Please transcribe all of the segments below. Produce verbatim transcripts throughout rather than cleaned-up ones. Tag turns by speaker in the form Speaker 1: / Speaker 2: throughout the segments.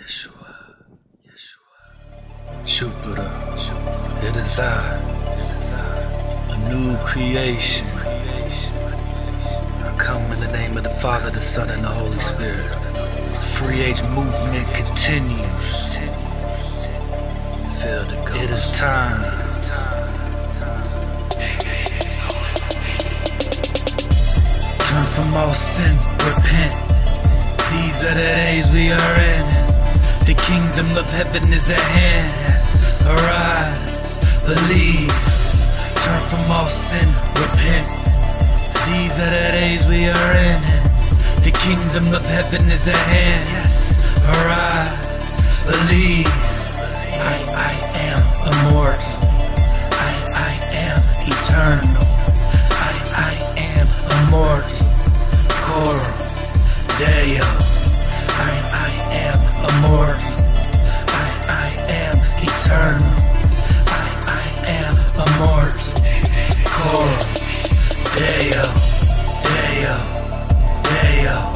Speaker 1: Yeshua, Yeshua, Jupiter, Jupiter. It is I, it is I, a new creation. I come in the name of the Father, the Son, and the Holy Spirit. The free age movement continues. Feel the ghost. It is time. Turn from all sin, repent. These are the days we are in. The kingdom of heaven is at hand. Arise, believe. Turn from all sin, repent. These are the days we are in. The kingdom of heaven is at hand. Arise, believe. I, I am immortal. I, I am eternal. I, I am immortal. Coro, Deo. I, I am immortal. I, I am eternal. I, I am immortal. Coro, Deo, Deo, Deo.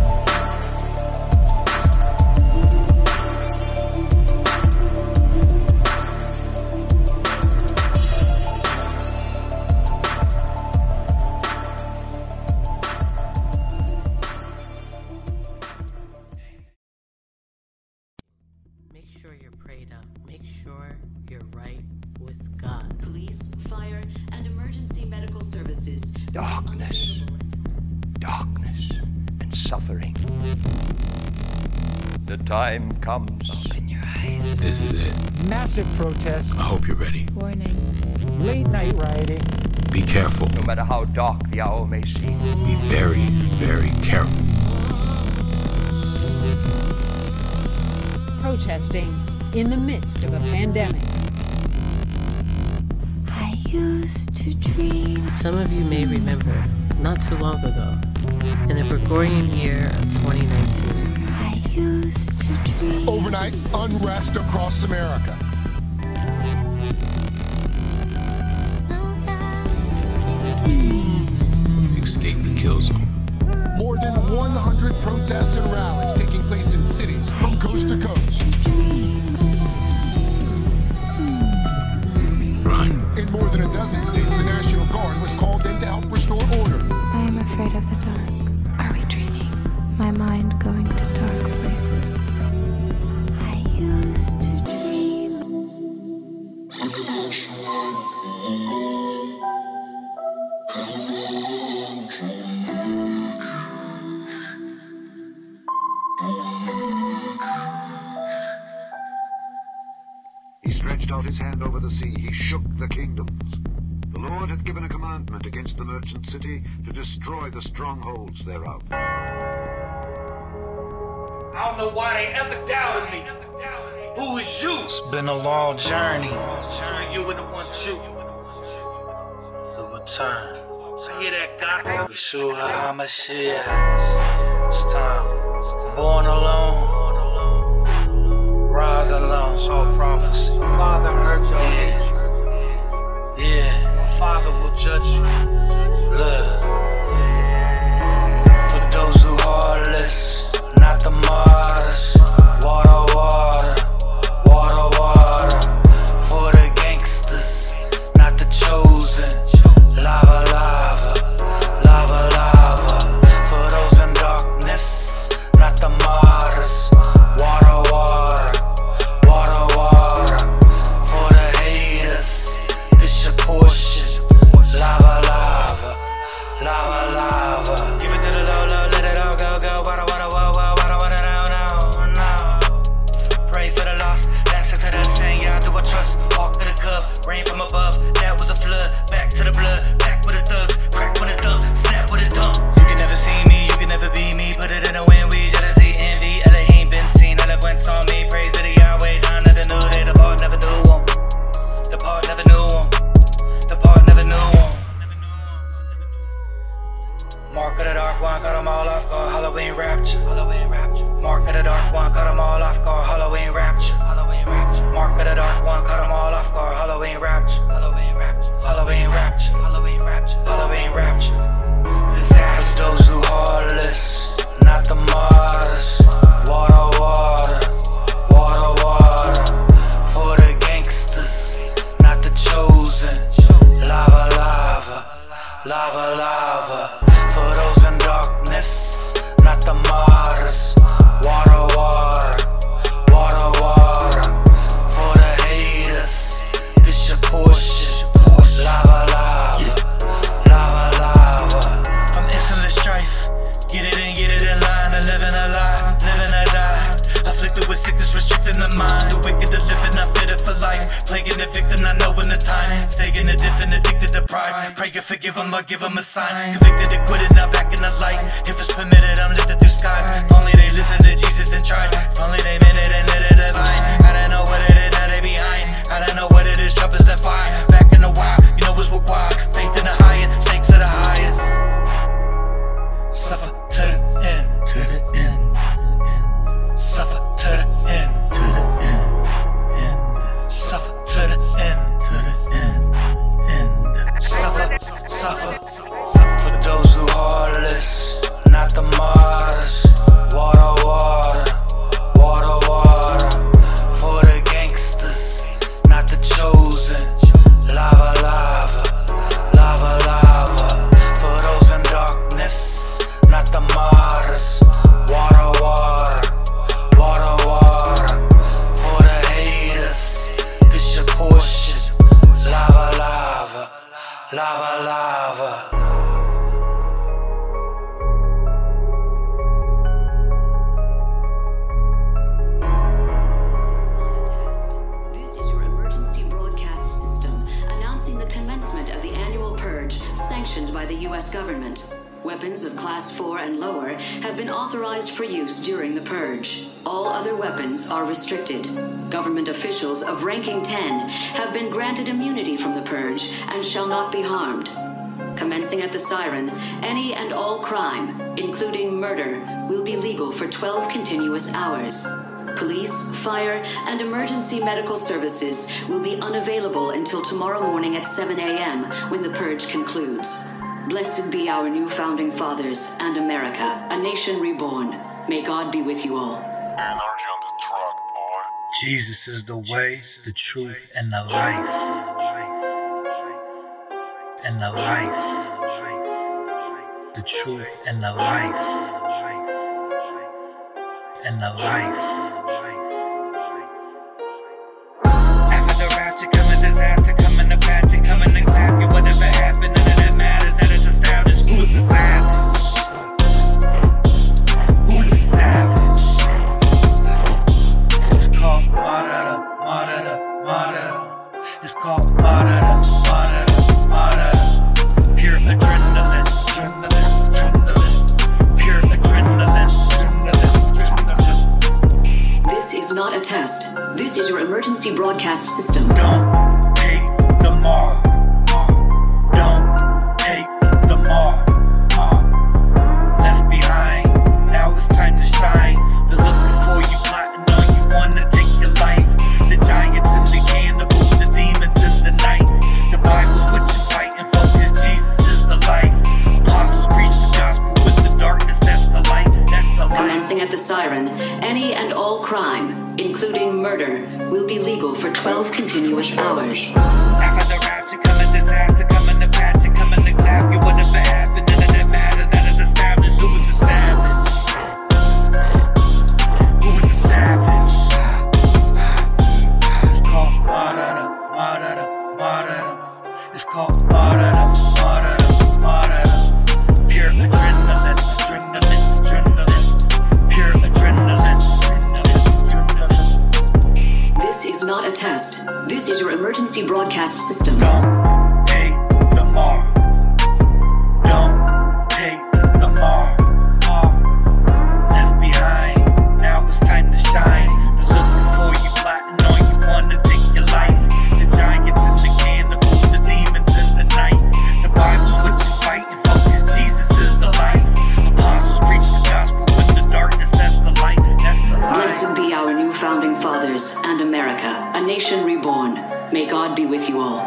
Speaker 2: Make sure you're prayed up. Make sure you're right with God.
Speaker 3: Police, fire, and emergency medical services.
Speaker 4: Darkness, darkness, and suffering. The time comes.
Speaker 1: Open your eyes.
Speaker 5: This is it.
Speaker 6: Massive protests.
Speaker 5: I hope you're ready.
Speaker 7: Warning.
Speaker 6: Late night rioting.
Speaker 5: Be careful.
Speaker 4: No matter how dark the hour may seem.
Speaker 5: Be very, very careful.
Speaker 7: Protesting in the midst of a pandemic.
Speaker 8: I used to dream.
Speaker 2: Some of you may remember, not too long ago, in the Gregorian year of twenty nineteen,
Speaker 8: I used to dream.
Speaker 9: Overnight unrest across America.
Speaker 5: Escape the kill zone.
Speaker 9: More than one hundred protests and rallies taking place in cities from coast to coast.
Speaker 5: Run.
Speaker 9: In more than a dozen states, the National Guard was called in to help restore order.
Speaker 8: I am afraid of the dark. Are we dreaming? My mind going to dark places. I used to dream.
Speaker 10: He stretched out his hand over the sea. He shook the kingdoms. The Lord had given a commandment against the merchant city to destroy the strongholds thereof.
Speaker 1: I don't know why they ever doubted me. Who is you? It's been a long journey. Between you and the one true. The return. I hear that gospel. Yeshua HaMashiach. It's time. Born alone. Rise alone. All prophecy. Father heard your yeah. yeah. My Father will judge you. Look. For those who heartless, not the martyrs. Water, water, water, water. For the gangsters, not the chosen. Lava, lava, lava, lava. For those in darkness, not the martyrs. Water, water, water, water. For the haters, this your portion. Lava, lava, lava, lava. Give it to the low, low, let it all go, go. Water, water, water, water, water, no, no, no. Pray for the lost. That's it to the same. Y'all do I trust. Walk to the cup, rain from above. That was a flood. Back to the blood. Back with the thugs. Crack with a thump. Snap with a thump. You can never see me. You can never be me. Put it in a wind. We jealousy, envy. Elohim been seen. Eloquence on me. Praise to the Yahweh. Down to the new day. The part never knew him. The part never knew him. The part never knew him. Mark of the dark one, cut them all off guard. Halloween rapture. Halloween rapture. Mark of the dark one, cut them all off guard. Halloween rapture. Halloween rapture. Mark of the dark one, cut them all off guard. Halloween rapture. Halloween rapture. Halloween rapture. Halloween rapture. Halloween rapture. Disaster. For those who heartless, not the martyrs. Water, water, sentenced for life. Plaguing the victim, not knowing the time. Staying a different, addicted to pride. Pray you forgive him, Lord, give him a sign. Convicted, acquitted, now back in the light. If it's permitted, I'm lifted through skies. If only they listen to Jesus and tried. If only they made it and let it divine. I don't know what it is, now they behind. I don't know what it is, troubles that fire. Back in the wild, you know what's required. Faith in the highest, stakes are the highest. Suffer to the end, to the end, suffer to the end, to the end, end. Suffer to the end, to the end, end. Suffer, suffer. For those who heartless, not the martyrs. Water, water, water, water. For the gangsters, not the chosen. Lava, lava, lava, lava. For those in darkness, not the martyrs. Water, water, water, water. For the haters, this your portion. Lava, lava, lava, lava.
Speaker 3: This is your emergency broadcast system announcing the commencement of the annual purge sanctioned by the U S government. Weapons of Class four and lower have been authorized for use during the purge. All other weapons are restricted. Government officials of ranking ten have been granted immunity from the purge and shall not be harmed. Commencing at the siren, any and all crime, including murder, will be legal for twelve continuous hours. Police, fire, and emergency medical services will be unavailable until tomorrow morning at seven a m when the purge concludes. Blessed be our new founding fathers and America, a nation reborn. May God be with you all.
Speaker 11: Energy on the truck, boy.
Speaker 1: Jesus is the way, the truth, and the life. And the life. The truth and the life. And the life. After the rapture, coming disaster, coming to patch it, coming to clap you. Whatever happened, none of that matters. That it's established. Who is the savage? Who is the savage? It's called martyr, martyr, martyr. It's called martyr, martyr, martyr. Pure adrenaline, adrenaline, adrenaline. Pure adrenaline, adrenaline, adrenaline.
Speaker 3: This is not a test. This is your emergency broadcast system.
Speaker 1: Don't take the mark. Don't take the mark. Left behind. Now it's time to shine. They're looking for you, plotting on you, wanna take your life. The giants and the cannibals, the demons in the night. The Bible's what you fighting for, 'cause Jesus is the life. Apostles preach the gospel with the darkness, that's the light, that's the light.
Speaker 3: Commencing at the siren, any and all crime, including murder, will be legal for twelve continuous hours.
Speaker 1: After the rapture, coming disaster, coming to patch it, coming to clap you. Whatever happened, none of that matters. That is established. Who is the savage? Who is the savage? It's called martyr, martyr, martyr. It's called martyr, martyr, martyr. Pure adrenaline, adrenaline, adrenaline. Pure adrenaline, adrenaline, adrenaline.
Speaker 3: This is not a test. This is your emergency broadcast system.
Speaker 1: Don't take the mark. Don't take the mark. Left behind. Now it's time to shine. They're looking for you, plotting on you, wanna take your life. The giants and the cannibals, the demons in the night. The Bible's what you fighting for, 'cause Jesus is the life. Apostles preach the gospel with the darkness, that's the light, that's the light.
Speaker 3: Blessed be our new founding fathers and America, a nation reborn. May God be with you all.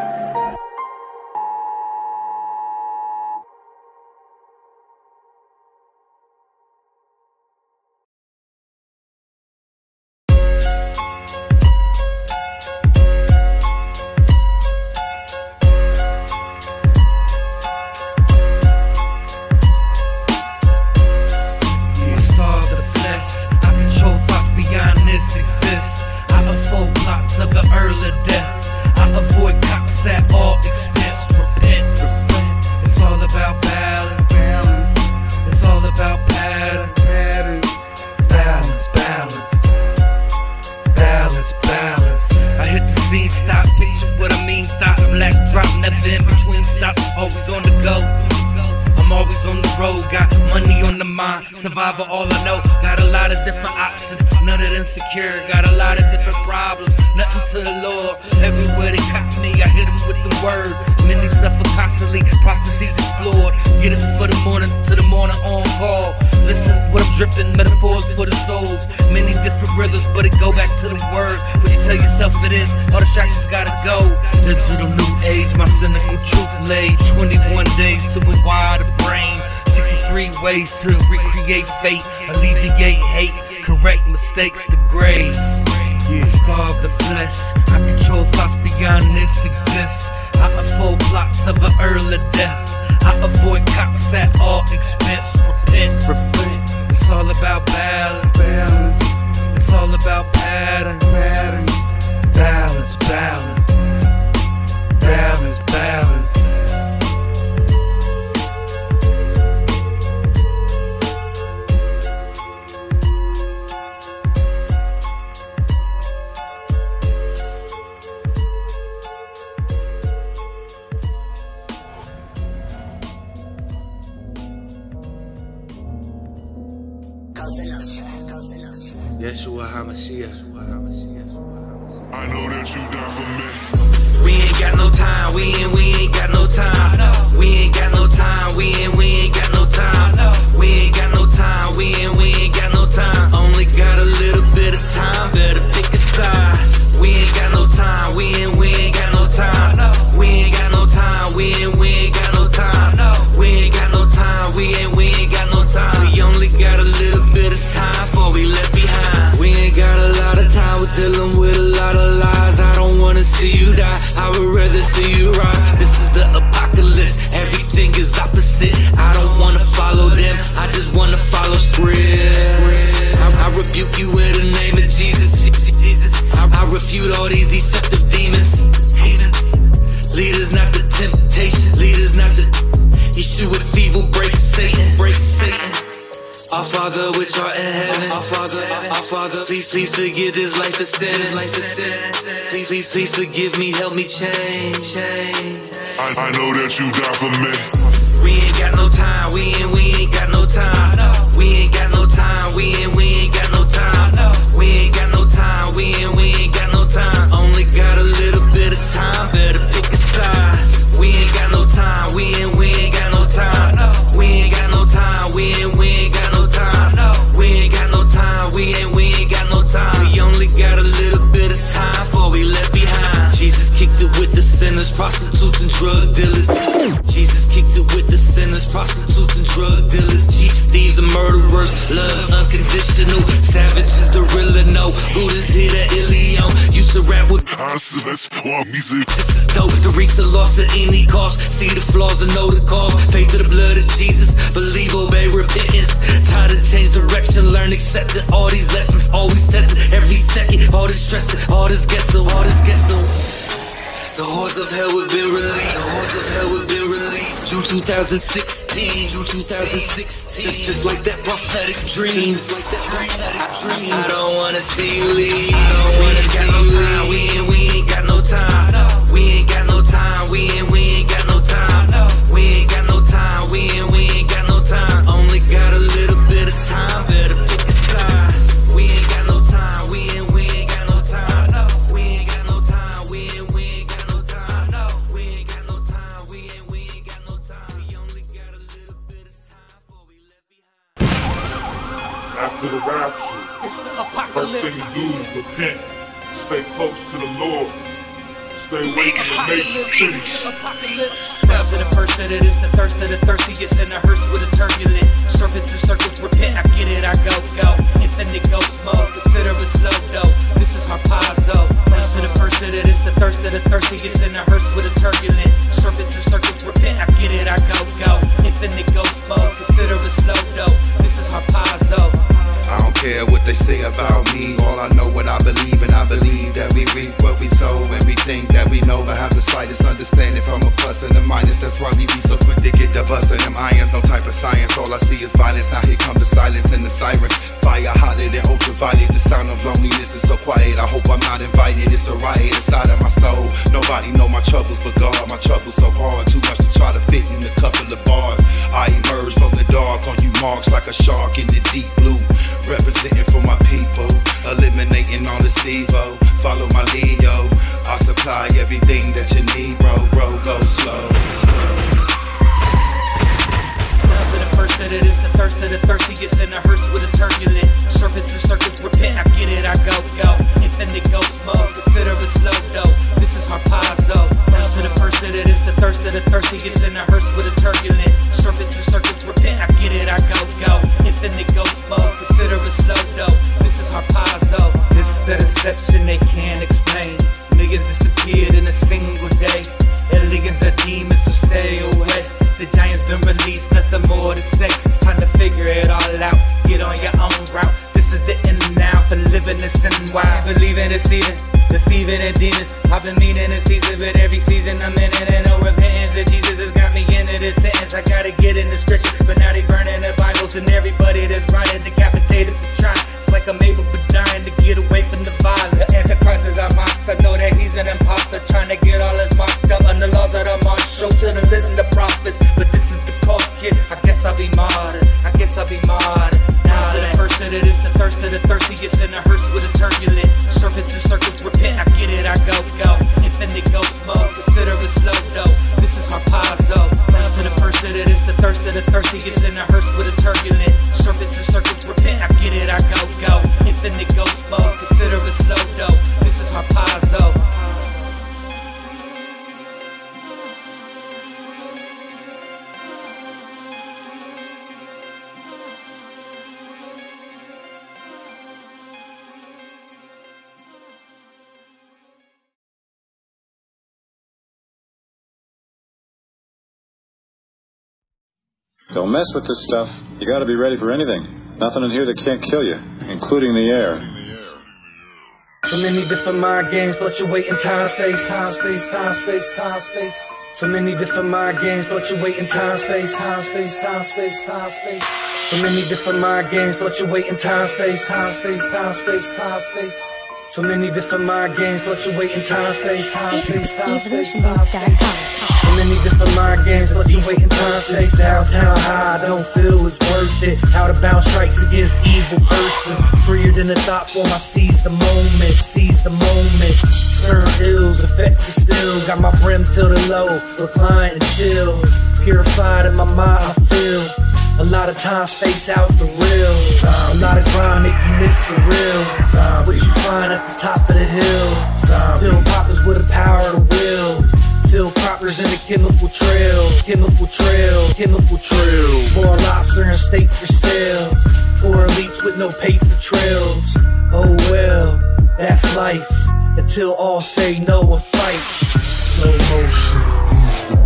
Speaker 1: mind. Survivor, all I know. Got a lot of different options, none of them secure. Got a lot of different problems, nothing to the Lord. Everywhere they caught me, I hit them with the word. Many suffer constantly, prophecies explored. Get it for the morning, to the morning on call. Listen, what I'm drifting, metaphors for the souls. Many different rhythms, but it go back to the word. What you tell yourself it is, all distractions gotta go. Digital new age, my cynical truth laid. twenty-one days to rewire the brain. sixty-three ways to recreate fate. Alleviate hate, correct mistakes, degrade. Yeah, starve the flesh. I control thoughts beyond this exists. I unfold plots of an early death. I avoid cops at all expense. Repent, repent. It's all about balance, balance. It's all about pattern, patterns. Balance, balance. Balance, balance. Yeshua HaMashiach.
Speaker 11: I know that you down for me.
Speaker 1: We ain't got no time, we ain't, we ain't got no time. We ain't got no time, we ain't, we ain't got no time. We ain't got no time, we ain't, we ain't got no time. Only got a little bit of time, better pick a side. We ain't got no time, we ain't, we ain't got no time. We ain't got no time, we ain't, we ain't got no time. We ain't got no time, we ain't, we ain't got no time. We only got a little bit of time before we left behind. We ain't got a lot of time, we're dealing with a lot of lies. I don't wanna see you die, I would rather see you rise. This is the apocalypse, everything is opposite. I don't wanna follow them, I just wanna follow script. I, I rebuke you in the name of Jesus. I, I refute all these deceptive demons. Leaders not the temptation, leaders not the issue with evil. Break Satan, break Satan. Our Father which art in heaven, our Father, our, our Father, please, please forgive this life of sin, life of sin. Please, please, please forgive me, help me change, change.
Speaker 11: I, I know that you down for me.
Speaker 1: We ain't got no time, we ain't, we ain't got no time. We ain't got no time, we ain't, we ain't got no time. We ain't got no time, we ain't, we ain't got no time. Only got a little bit of time, better pick a side. We ain't got no time, we ain't, we ain't got no time. We ain't got no time, we ain't, we ain't got no time. We ain't got no time, we ain't, we ain't got no time. We only got a little bit of time before we left behind. Jesus kicked it with the sinners, prostitutes and drug dealers. Jesus kicked it with the sinners, prostitutes and drug dealers. Cheats, thieves and murderers, love unconditional. Savages the real know who this here that Ilion used to rap with.
Speaker 11: This
Speaker 1: is dope, the reach the loss at any cost. See the flaws and know the cause. Faith to the blood of Jesus, believe, obey, repentance. Time to change direction, learn, accept it. All these lessons, always tested. Every second, all this stressing, all this guessing, all this guessing. The hordes of hell have been released. The hordes of hell have been released. June two thousand sixteen. June two thousand sixteen. Just, just like that prophetic dream. Just like that prophetic dream. I, I don't wanna see you leave. I don't wanna see you leave. We ain't, we ain't got no time. We ain't got no time. We ain't, we ain't got no time. We ain't got no time. We ain't, we ain't got no time. Only got a little bit of time. Better pick a side. We ain't got no time. We ain't, we ain't got no time. We ain't got no time. We ain't, we ain't got no time. We ain't got no time. We ain't, we ain't got no time. We only got a little bit of time before we left behind.
Speaker 11: After the rapture,
Speaker 1: it's the apocalypse.
Speaker 11: First thing you do is repent, stay close to the Lord, stay away from the major cities.
Speaker 1: First to the first of it is the thirst of the thirstiest in a hearse with a turbulent. Serpents and circles repent, I get it, I go, go. Infinite go smoke, consider it slow though. This is harpazo. First to the first of it is the thirst of the thirstiest in a hearse with a turbulent. Serpents and circles repent, I get it, I go, go. Infinite go smoke, consider it slow though. This is harpazo.
Speaker 12: I don't care what they say about me. All I know what I believe, and I believe that we reap what we sow, and we think that we know, but have the slightest understanding from a plus and a minus. That's why we be so quick to get the bust of them irons. No type of science, all I see is violence. Now here come the silence and the sirens. Fire hotter than ultraviolet. The sound of loneliness is so quiet. I hope I'm not invited. It's a riot inside of my soul. Nobody know my troubles but God. My troubles so hard, too much to try to fit in a couple of bars. I emerge from the dark on you marks like a shark in the deep blue, representing for my people, eliminating all the evil. Follow my lead, yo. I supply everything that you need, bro. Bro, go slow.
Speaker 1: To the first that it is the thirst of the thirstiest in a hearse with a turbulent serpents and circles repent. I get it, I go, go. Infinite go smoke, consider it slow though. This is harpazo. Now to the first that it is the thirst of the thirstiest in a hearse with a turbulent serpents and circles repent. I get it, I go, go. Infinite go smoke, consider it slow though. This is harpazo. This is the deception they can't explain. Niggas disappeared in a single day. Aliens are demons, so stay away. The giant's been released, nothing more to say. It's time to figure it all out. Get on your own route. This is the end now for living this and why. Believe in the season, the thieving and demons. I've been meaning the season, but every season I'm in it and no repentance. And Jesus has got me into this sentence. I gotta get in the scripture, but now they burning the Bibles and everybody that's writing decapitated for trying. It's like I'm able but dying to get away from the violence. The Antichrist is our monster. Know that he's an imposter, trying to get all us mocked up under laws that are martial. Shouldn't listen to prophets, but this is the cost, kid. I guess I'll be martyred. I guess I'll be martyred. Now to the first that it is the thirst of the thirstiest in a hearse with a turbulent serpents and circles repent. I get it, I go, go. Infinite go smoke, consider it slow though. This is harpazo. Now to the first that it is the thirst of the thirstiest in a hearse with a turbulent serpents and circles repent. I get it, I go, go. Infinite go smoke, consider it slow though. This is harpazo.
Speaker 13: Don't mess with this stuff. You gotta be ready for anything. Nothing in here that can't kill you, including the air.
Speaker 1: So many different mind games fluctuating time, space, time, space, time, space, time, space. So many different mind games fluctuating time, space, time, space, time, space, time, space. So many different mind games fluctuating time, space, time, space, time, space, time, space. So many different mind games fluctuating time, space, time, space, time, space, time, space. So many different mind games fluctuating time, space. Downtown high, I don't feel it's worth it. Out of bounds strikes against evil persons. Freer than a thought form, I seize the moment, seize the moment. Certain ills affect the still. Got my brim tilted low, recline and chill. Purified in my mind, I feel. A lot of time, space out the real. A lot of grind make you miss the real. What you find at the top of the hill. Pill poppers with the power of the will. Fill croppers in the chemical trail. Chemical trail, chemical trail. More lobster and steak for sale. For elites with no paper trails. Oh well, that's life. Until all say no and fight. Slow motion,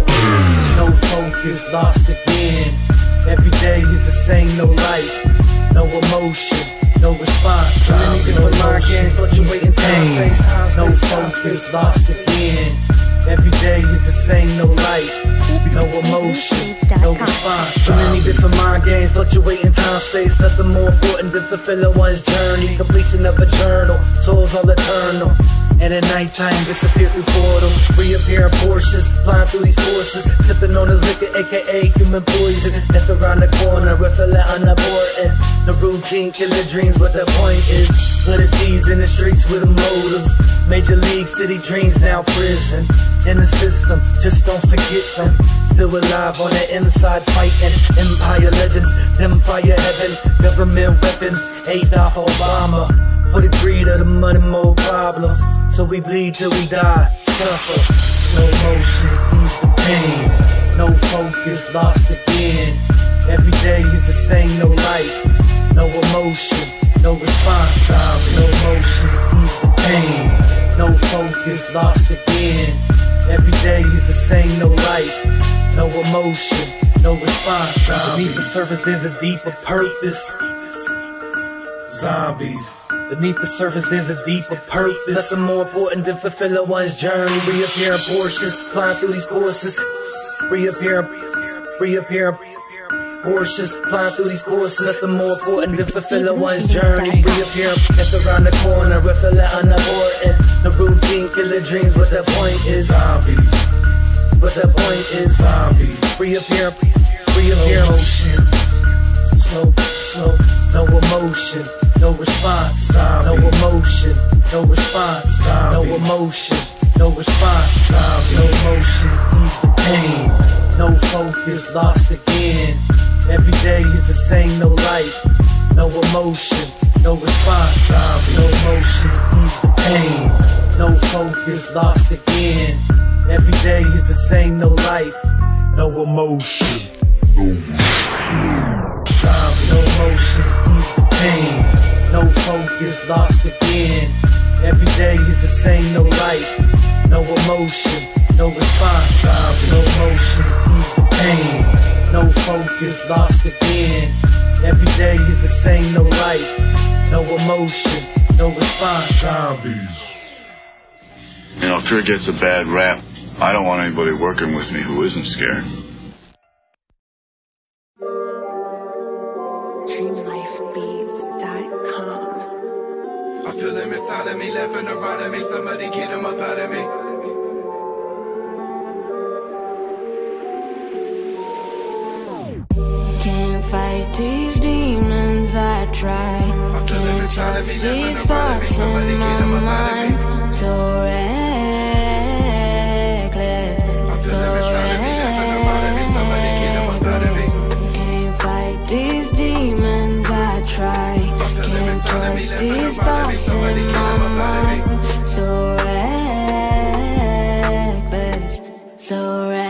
Speaker 1: no focus, lost again. Every day is the same, no life, no emotion, no response. So many different mind games fluctuating time, space, no focus, lost again. Every day is the same, no life, no emotion, no response. So many different mind games fluctuating time, space. Nothing more important than fulfilling one's journey. Completion of a journal, souls all eternal. And at nighttime disappear through portals. Reappear in Porsches, flying through these courses. Sipping on this liquor, aka human poison. Death around the corner, refilling unimportant. The routine killing dreams, what the point is. Blooded thieves in the streets with a motive. Major league city dreams, now prison. In the system, just don't forget them. Still alive on the inside fighting. Empire legends, them fire heaven. Government weapons, Adolf Obama. For the greed of the money, more problems. So we bleed till we die, suffer. Slow motion, ease the pain. No focus, lost again. Every day is the same, no life, no emotion, no response. Slow motion, ease the pain. No focus, lost again. Every day is the same, no life, no emotion, no response. Beneath the surface there's a deeper purpose.
Speaker 14: Zombies. Beneath the surface there's a deeper purpose, nothing more important than fulfilling one's journey. Reappearing portions, flying through these courses. Reappearing, reappearing portions, flying through these courses. Nothing more important than fulfilling one's journey. Reappearing, it's around the corner, refilling unimportant. The routine, killer dreams, what the point is. Zombies. What the point is. Zombies. Reappearing, reappearing. Slow, slow, no emotion. No response, Zombie. No emotion, no response, Zombie. No emotion, no response, Zombie. No emotion, ease the pain. No focus, lost again. Every day is the same, no life. No emotion, no response, Zombie. No emotion, ease the pain. No focus, lost again. Every day is the same, no life. No emotion, no Zombie. No emotion, ease the pain. No focus, lost again. Every day is the same, no life. No emotion, no response. No emotion, ease the pain. No focus, lost again. Every day is the same, no life. No emotion, no response. Zombies.
Speaker 15: You know, fear gets a bad rap. I don't want anybody working with me who isn't scared.
Speaker 12: I feel them inside of me, left and right of me. Somebody get them up out of me.
Speaker 8: Can't fight these demons I try.
Speaker 12: I feel them inside of me, left and right of me. Somebody get them up out of me.
Speaker 8: So reckless.
Speaker 12: I feel them inside of me, left and right of me. Somebody get them up out of me.
Speaker 8: Can't fight these demons I try. Can't trust these thoughts in my mind. So reckless, so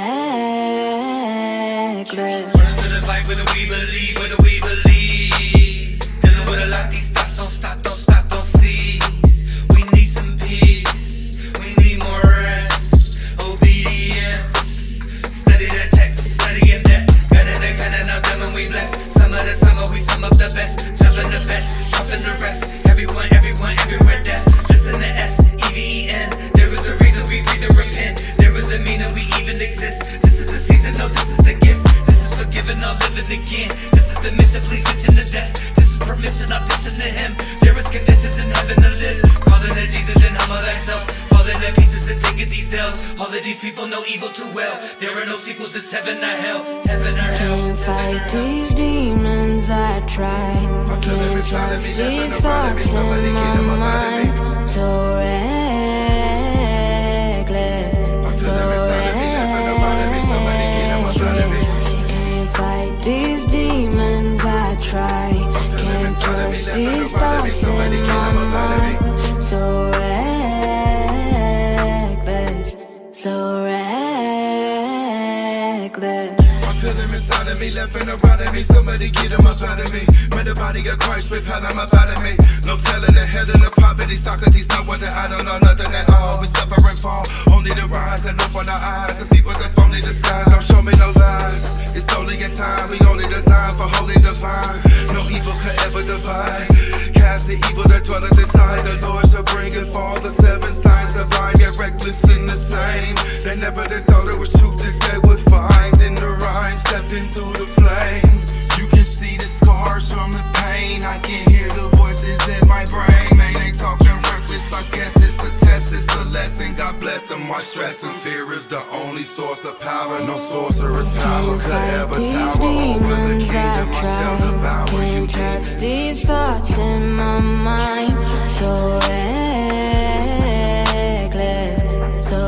Speaker 8: reckless.
Speaker 1: Running to the light, whether we believe, whether we believe. Dealing with a lot, these thoughts don't stop, don't stop, don't cease. We need some peace, we need more rest, obedience. Study the text, study in depth. Gun in the gun and I'm done when we bless. Some of the summer, we sum up the best. Jumping the vets, dropping the rest. Everyone, everyone, everywhere death. Listen to S, E V E N. There is a reason we breathe and repent. There is a meaning we even exist. This is the season, no, this is the gift. This is forgiving, all living again. This is the mission, please mention the death. This is permission, audition to him. There is conditions in heaven to live. Calling to Jesus and humble thyself. Falling to pieces and taking these cells. All of these people know evil too well. There are no sequels, it's heaven or hell. Heaven or hell.
Speaker 8: Can't fight these demons I try. Can't trust these thoughts in my mind. So reckless, so reckless. Can't fight these demons I try. Can't trust these thoughts in my mind. So reckless, so reckless.
Speaker 12: I feel them inside of me, left and right of me. Somebody get them up out of me. Met the body of Christ, with how I'm up out of me. No telling the head of the poverty. Socrates know what I don't know nothing at all. We suffer and fall, only to rise and open our eyes to see what's only the skies. Don't show me no lies. It's only in time. We only designed for holy divine. No evil could ever divide. Cast the evil that dwelleth inside. The Lord shall bring it for all the seven signs divine. Yet reckless in the same. They never did thought it was truth that they would find in the rhyme. Stepping through the flames. You can see the scars from the pain. I can hear the voices in my brain. Man, they talking reckless. I guess it's a test, it's a lesson. God bless them. Why stress and fear is the only source of power. No sorcerer's power could ever tower over the kingdom. I shall devour you.
Speaker 8: Can't trust these thoughts in my mind. So reckless, so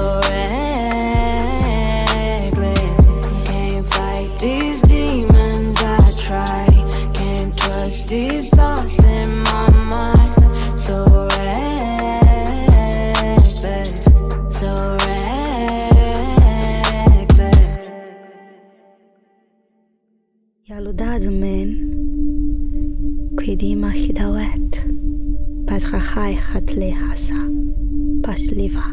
Speaker 8: reckless. Can't fight these demons I try. Can't trust these thoughts in my mind. So reckless, so reckless.
Speaker 16: ילודה זמן קדימה חידוות בתחחי חתלי חסה בשליבה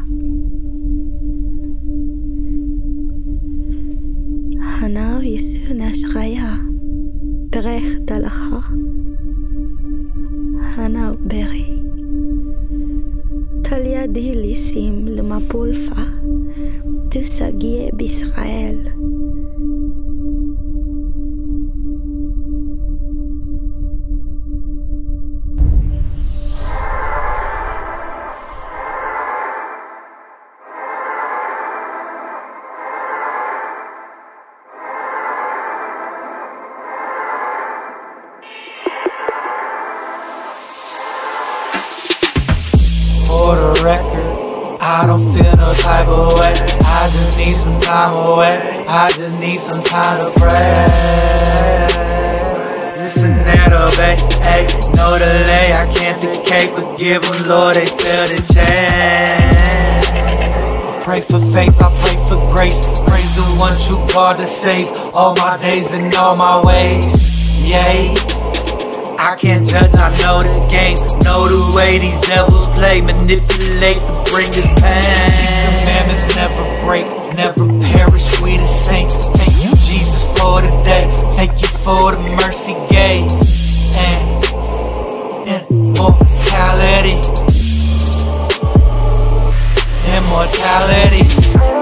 Speaker 16: הנער יסו נשחיה ברך דלחה Hana Berry. Talia Dilissim le Mapulfa de Sagie Bisrael.
Speaker 1: For the record, I don't feel no type of way. I just need some time away. I just need some time to pray. Listen and obey, hey, no delay. I can't decay. Forgive them, Lord, they feel the change. Pray for faith, I pray for grace. Praise the one true God to save all my days and all my ways. Yay. I can't judge, I know the game. Know the way these devils play. Manipulate to bring us pain. Commandments never break, never perish. We the saints. Thank you, Jesus, for the day. Thank you for the mercy gave. And immortality. Immortality.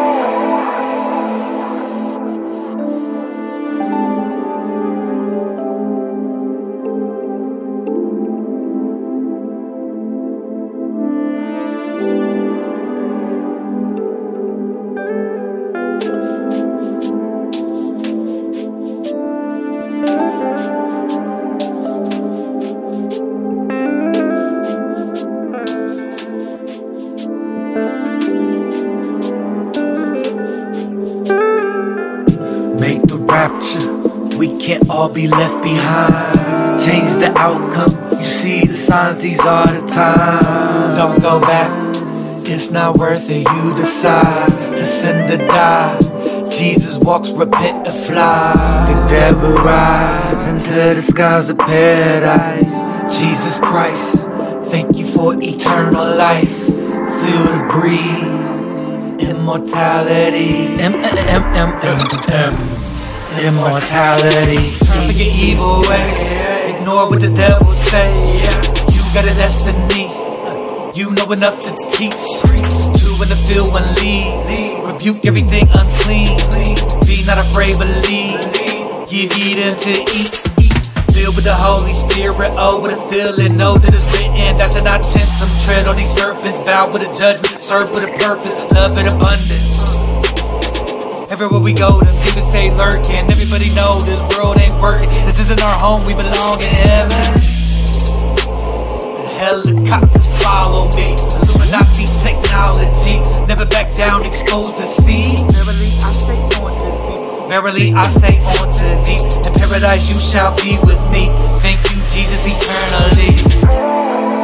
Speaker 1: Make the rapture, we can't all be left behind. Change the outcome, you see the signs, these are the times. Don't go back, it's not worth it, you decide to sin or die. Jesus walks, repent and fly. The devil rides into the skies of paradise. Jesus Christ, thank you for eternal life. Feel the breeze. Immortality, M M M M M M. Immortality. Turn from your evil ways. Ignore what the devil say. You got a destiny. You know enough to teach. Two in the field, one lead. Rebuke everything unclean. Be not afraid, believe. Give ye them to eat. Filled with the Holy Spirit, oh, what a feeling. Know that it's written, that should not tempt them. Tread on these serpents, bow with a judgment, serve with a purpose, love in abundance. Everywhere we go, them demons stay lurking. Everybody know this world ain't working. This isn't our home, we belong in heaven. The helicopters follow me. Illuminati technology. Never back down, exposed to see. Verily, I stay on to thee. Verily, I stay on to thee. In paradise, you shall be with me. Thank you, Jesus, eternally.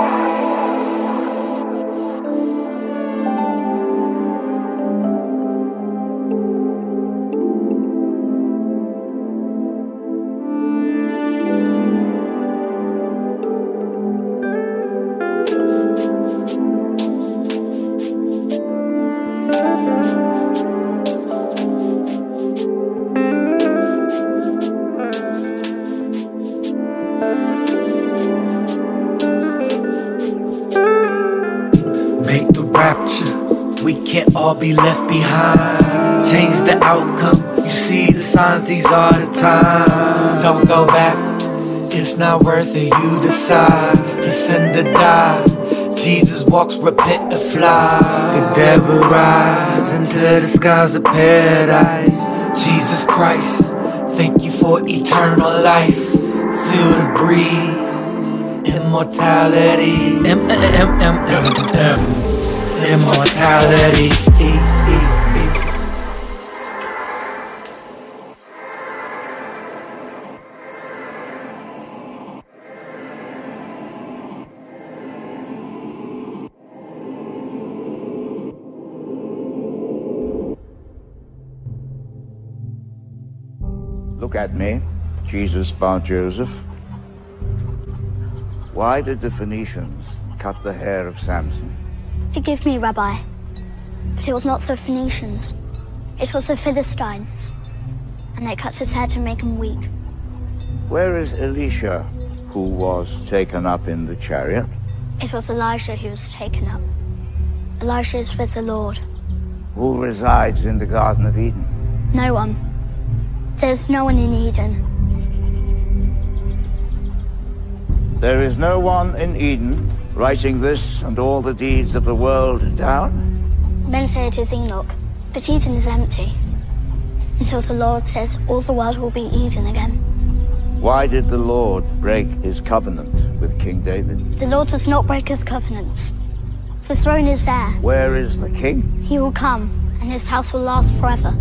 Speaker 1: Make the rapture, we can't all be left behind. Change the outcome, you see the signs, these are the times. Don't go back, it's not worth it, you decide to sin or die. Jesus walks, repent and fly. The devil rides into the skies of paradise. Jesus Christ, thank you for eternal life. Feel the breeze. Immortality, M M M M M M. Immortality. E, e, e.
Speaker 17: Look at me, Jesus Bar Joseph. Why did the Phoenicians cut the hair of Samson?
Speaker 18: Forgive me, Rabbi, but it was not the Phoenicians. It was the Philistines, and they cut his hair to make him weak.
Speaker 17: Where is Elisha, Who was taken up in the chariot?
Speaker 18: It was Elijah who was taken up. Elijah is with the Lord.
Speaker 17: Who resides in the Garden of Eden?
Speaker 18: No one. There's no one in Eden.
Speaker 17: There is no one in Eden writing this and all the deeds of the world down?
Speaker 18: Men say it is Enoch, but Eden is empty. Until the Lord says all the world will be Eden again.
Speaker 17: Why did the Lord break his covenant with King David?
Speaker 18: The Lord does not break his covenants. The throne is there.
Speaker 17: Where is the king?
Speaker 18: He will come, and his house will last forever.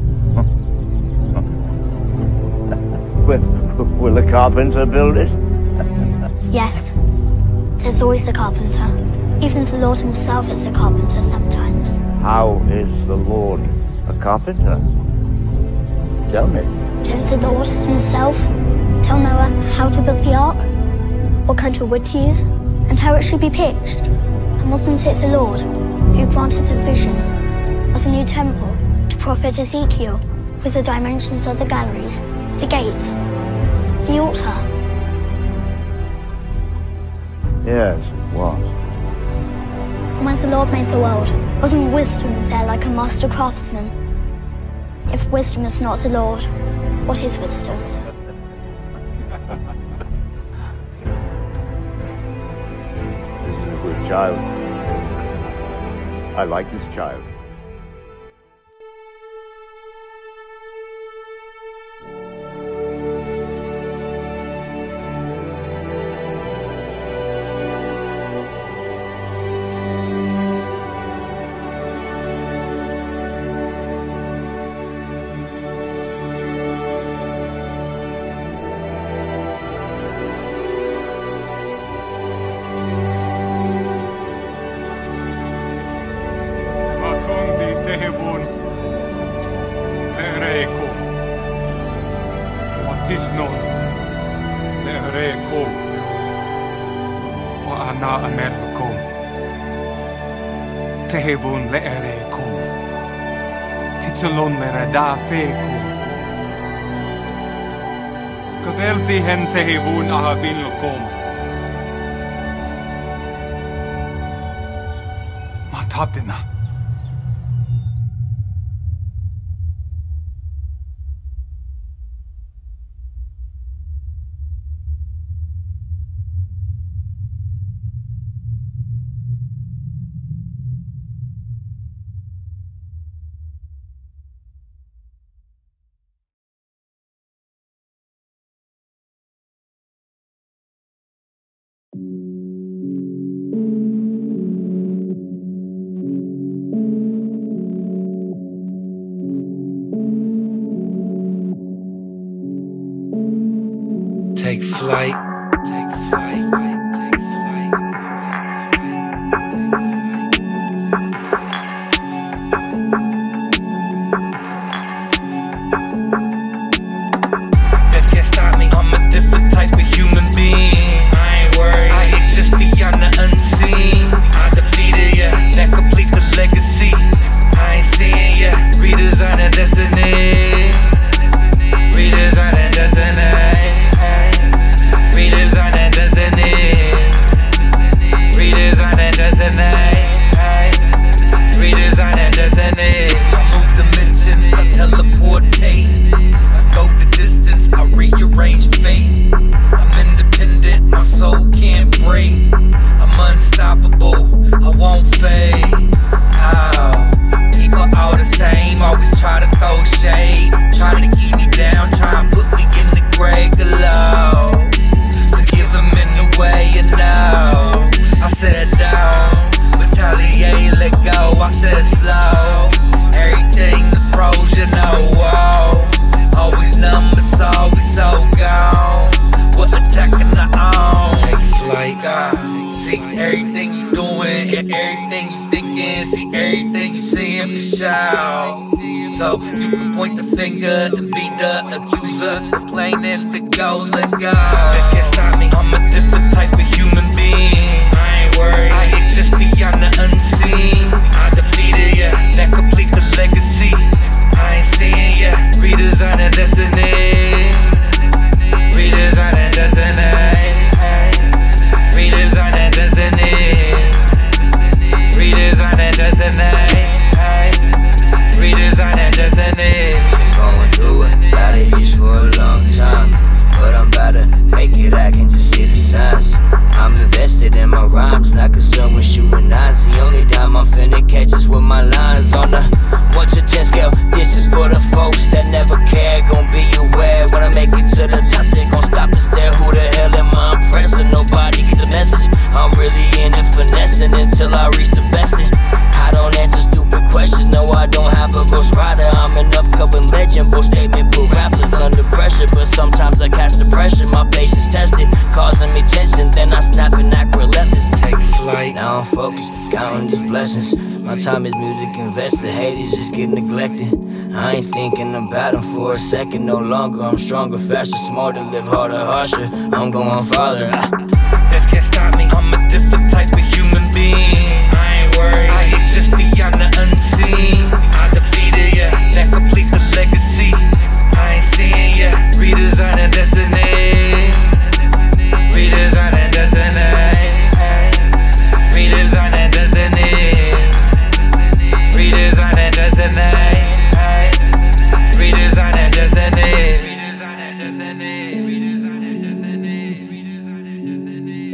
Speaker 17: will, will the carpenter build it?
Speaker 18: Yes. There's always a carpenter. Even the Lord himself is a carpenter sometimes.
Speaker 17: How is the Lord a carpenter? Tell me.
Speaker 18: Didn't the Lord himself tell Noah how to build the ark? What kind of wood to use? And how it should be pitched? And wasn't it the Lord who granted the vision of the new temple to prophet Ezekiel with the dimensions of the galleries, the gates, the altar?
Speaker 17: Yes, it was.
Speaker 18: And when the Lord made the world, wasn't wisdom there like a master craftsman? If wisdom is not the Lord, what is wisdom?
Speaker 17: This is a good child. I like this child.
Speaker 19: Tehebun le'erekum, titulon merada fekum. Kaverti hen tehebun ahavin lukum. Mataptina.
Speaker 1: Take flight, take flight, take flight, that can't stop me, I'm a different type of human being. I ain't worried, I exist beyond the unseen. I defeated ya, that complete the legacy. I ain't seeing ya, redesign the destiny. Redesign the destiny. Redesign and destiny. Redesign and destiny. Redesign and destiny. I move dimensions, I teleportate. I go the distance, I rearrange fate. I'm independent, my soul can't break. I'm unstoppable, I won't fade. Oh, people all the same, always try to throw shade. Trying to keep me down, trying to put me in the grave below. You know, I said down, retaliate, let go, I said slow. Everything the froze, you know, whoa. Always numbers, always so gone. We're attacking our own. Take flight, God. See everything you doing, hear everything you thinking, see everything you seeing for sure. So you can point the finger and be the accuser, complaining the goals, let go. That can't stop me, I'm a different type of human being. I ain't worried, I exist beyond the unseen. I defeated ya, that complete the legacy. I ain't seeing ya, redesign the destiny. Redesign the destiny.
Speaker 20: like a son when shooting nines. The only time I'm finna catch is with my lines on the one to ten scale. This is for the folks that never care. Gon' be aware when I make it to the top, they gon' stop and stare. Who the hell am I impressing? Nobody get the message. I'm really in it finessing until I reach the best in. I don't answer stupid questions, no I don't have a ghost rider. I'm an upcoming legend, bold statement put rappers under pressure. But sometimes I catch the pressure, my patience tested, causing me tension. Then I snap and act relentless. Take flight, now I'm focused, counting these blessings. My time is music invested, haters just get neglected. I ain't thinking about them for a second no longer. I'm stronger, faster, smarter, live harder, harsher. I'm going farther. That can't stop me, I'm a different type of human being. I ain't worried, I exist beyond the unseen. I defeated, yeah, that complete the legacy. I ain't seeing, yeah, redesign and destiny. Redesign and destiny. Redesign and destiny. Redesign and destiny. Redesign and destiny. Redesign and destiny. Redesign and destiny. Redesign and destiny.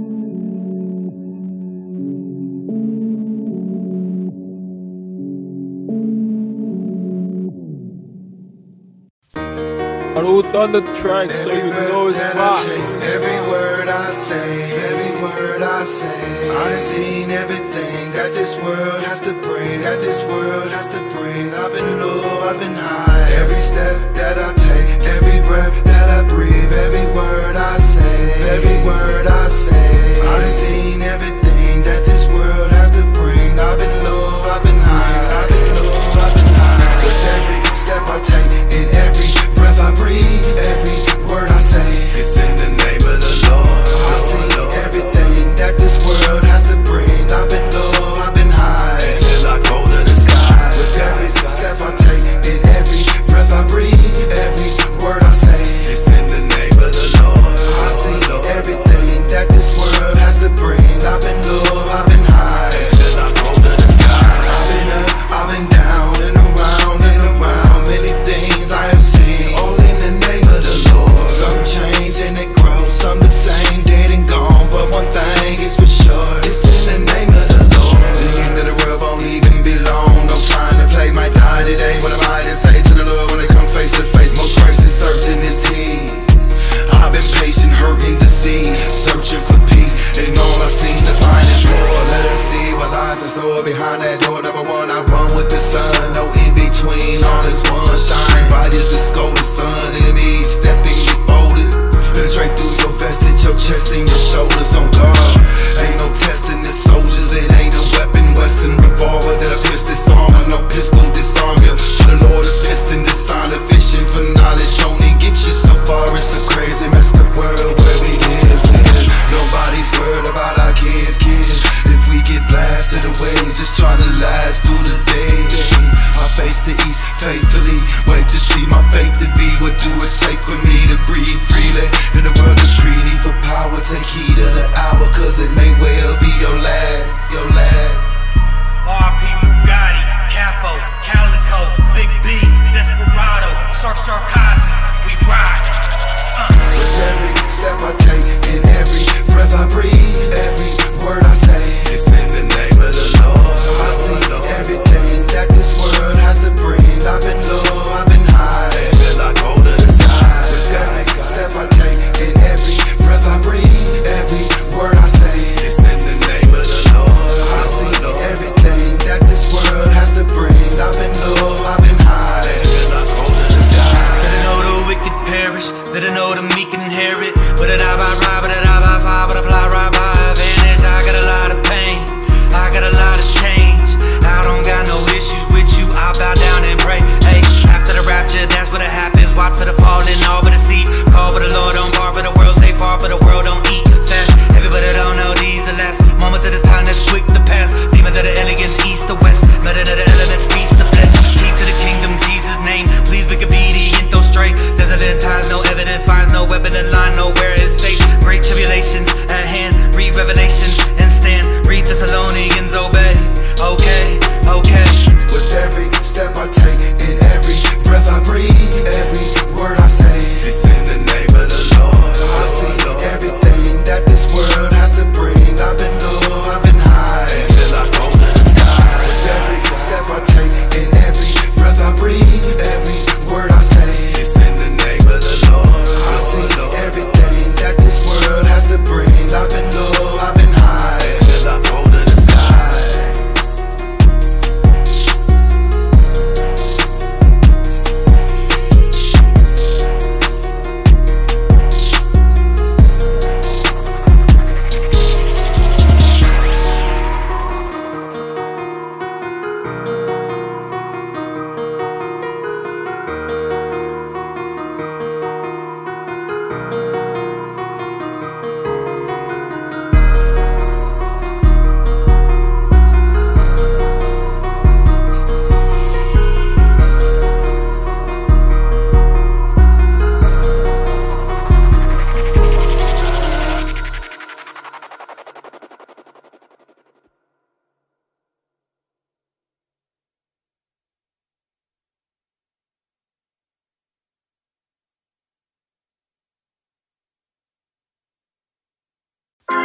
Speaker 21: I wrote on the track so you know it's fine.
Speaker 12: Every word I say, every word I say, I've seen everything that this world has to bring, that this world has to bring. I've been low, I've been high. Every step that I take, every breath that I breathe, every word I say, every word I say, I've seen everything that this world has to bring. I've been low, I've been high. I've been low, I've been high. With every step I take, in every breath I breathe, every word I say, it's in the name of the Lord. I've seen everything that this world has to bring. I've been low, I've been high, until I go to the sky. With every step I take, in every breath I breathe, every word I say, it's in the name of the Lord. I've seen everything that this world has to bring. I've been low, I've been high, until I go to the sky. I've been up, I've been down, and around and around. Many things I have seen, all in the name of the Lord. Some change and it grows, some the same, dead and gone. But one thing is for sure, it's in the name of the Lord. The end of the world won't even be long. No time to play my die today. What am I to say to the Lord when they come face to face? Most grace is certain is He. I've been patient, hurting to see, searching for peace, and all I seem to find is war. Let us see what lies in store behind that door. Number one, I run with the sun, no in between. All is one, shine bright as the golden sun. Enemies stepping, get folded, penetrate through your vest, hit your chest and your shoulders on guard. Ain't no testing the soldiers, it ain't a weapon, Western revolver that appears disarmor. No pistol disarm you, for the Lord is pissed in this sign of vision. For knowledge only get you so far. It's a crazy messed up world where we live, live. Nobody's worried about our kids, kids. If we get blasted away, just trying to last through the day. I face the east faithfully, wait to see my faith to be. What do it take for me to breathe freely? And the world is greedy for power, take heed of the hour.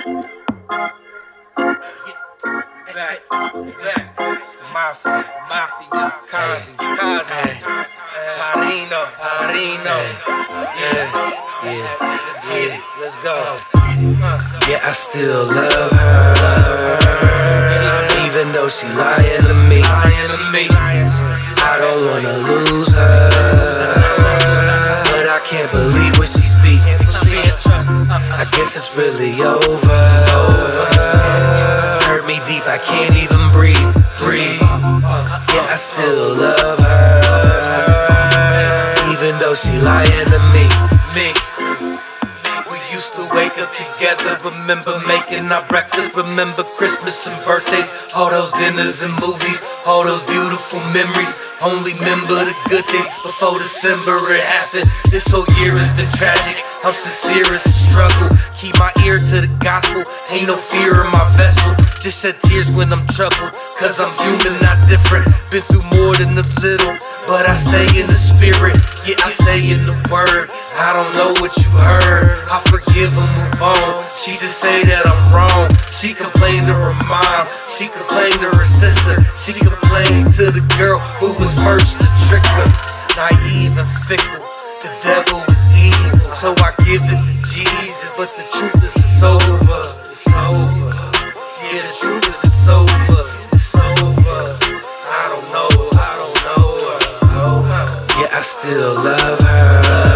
Speaker 14: Back, back, it's the Mafia, Mafia, Kazi, Kazi, Parino, Parino, yeah, yeah, let's get it, let's go. Yeah, I still love her, even though she lying to me. I don't wanna lose her, but I can't believe what she speak. I guess it's really over. Hurt me deep, I can't even breathe, breathe. Yeah, I still love her, even though she lying to me, me. We used to wake up together, remember making our breakfast, remember Christmas and birthdays, all those dinners and movies, all those beautiful memories. Only remember the good things. Before December it happened, this whole year has been tragic. I'm sincere, it's a struggle. Keep my ear to the gospel, ain't no fear in my vessel. Just shed tears when I'm troubled, cause I'm human, not different. Been through more than a little, but I stay in the spirit. Yeah, I stay in the word. I don't know what you heard, I forgive and move on. She just say that I'm wrong. She complained to her mom, she complained to her sister, she complained to the girl who was first to trick her. Naive and fickle, the devil is evil, so I give it to Jesus. But the truth is it's over, it's over. Yeah, the truth is it's over, it's over. I don't know, I don't know her. Yeah, I still love her,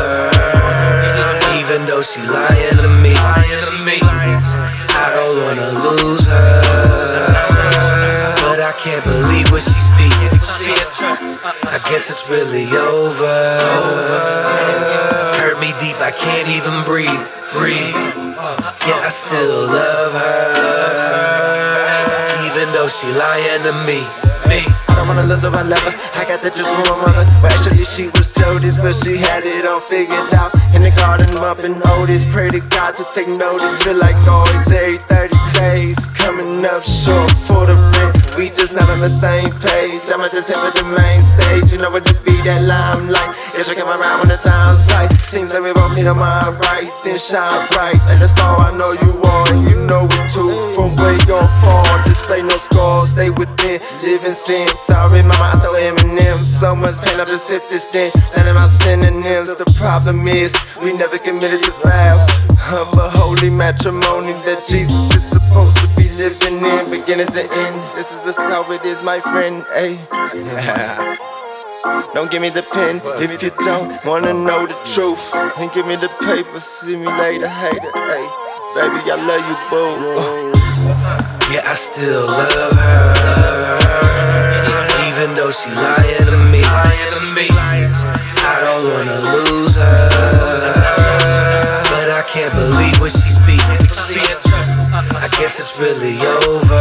Speaker 14: even though she lying to me. I don't wanna lose her, but I can't believe what she speak. I guess it's really over. Hurt me deep, I can't even breathe, breathe. Yeah, I still love her, even though she lying to me, me.
Speaker 6: I don't wanna lose her, I love her. I got that just from my mother. Well, actually she was Jody's, but she had it all figured out. In the garden, bumping Otis. Pray to God to take notice. Feel like always every thirty days. Coming up short for the rent. We just not on the same page. I'ma just hit with the main stage. You know what to be that limelight. It should come around when the time's right. Seems like we both need a mind right, then shine bright. And the star I know you are, and you know it too. From way gone far, display no scars, stay within, live in sin. Sorry mama, I stole Eminem. So much pain, I just hit this thing. None of my synonyms. The problem is, we never committed the vows of a holy matrimony that Jesus is supposed to be living in, beginning to end. This is just how it is, my friend. Ay. Don't give me the pen if you don't wanna know the truth. And give me the paper, see me later, hater. Ay. Baby, I love you, boo.
Speaker 14: Yeah, I still love her, even though she lying to me. I don't wanna lose her, but I can't believe what she speak. I guess it's really over.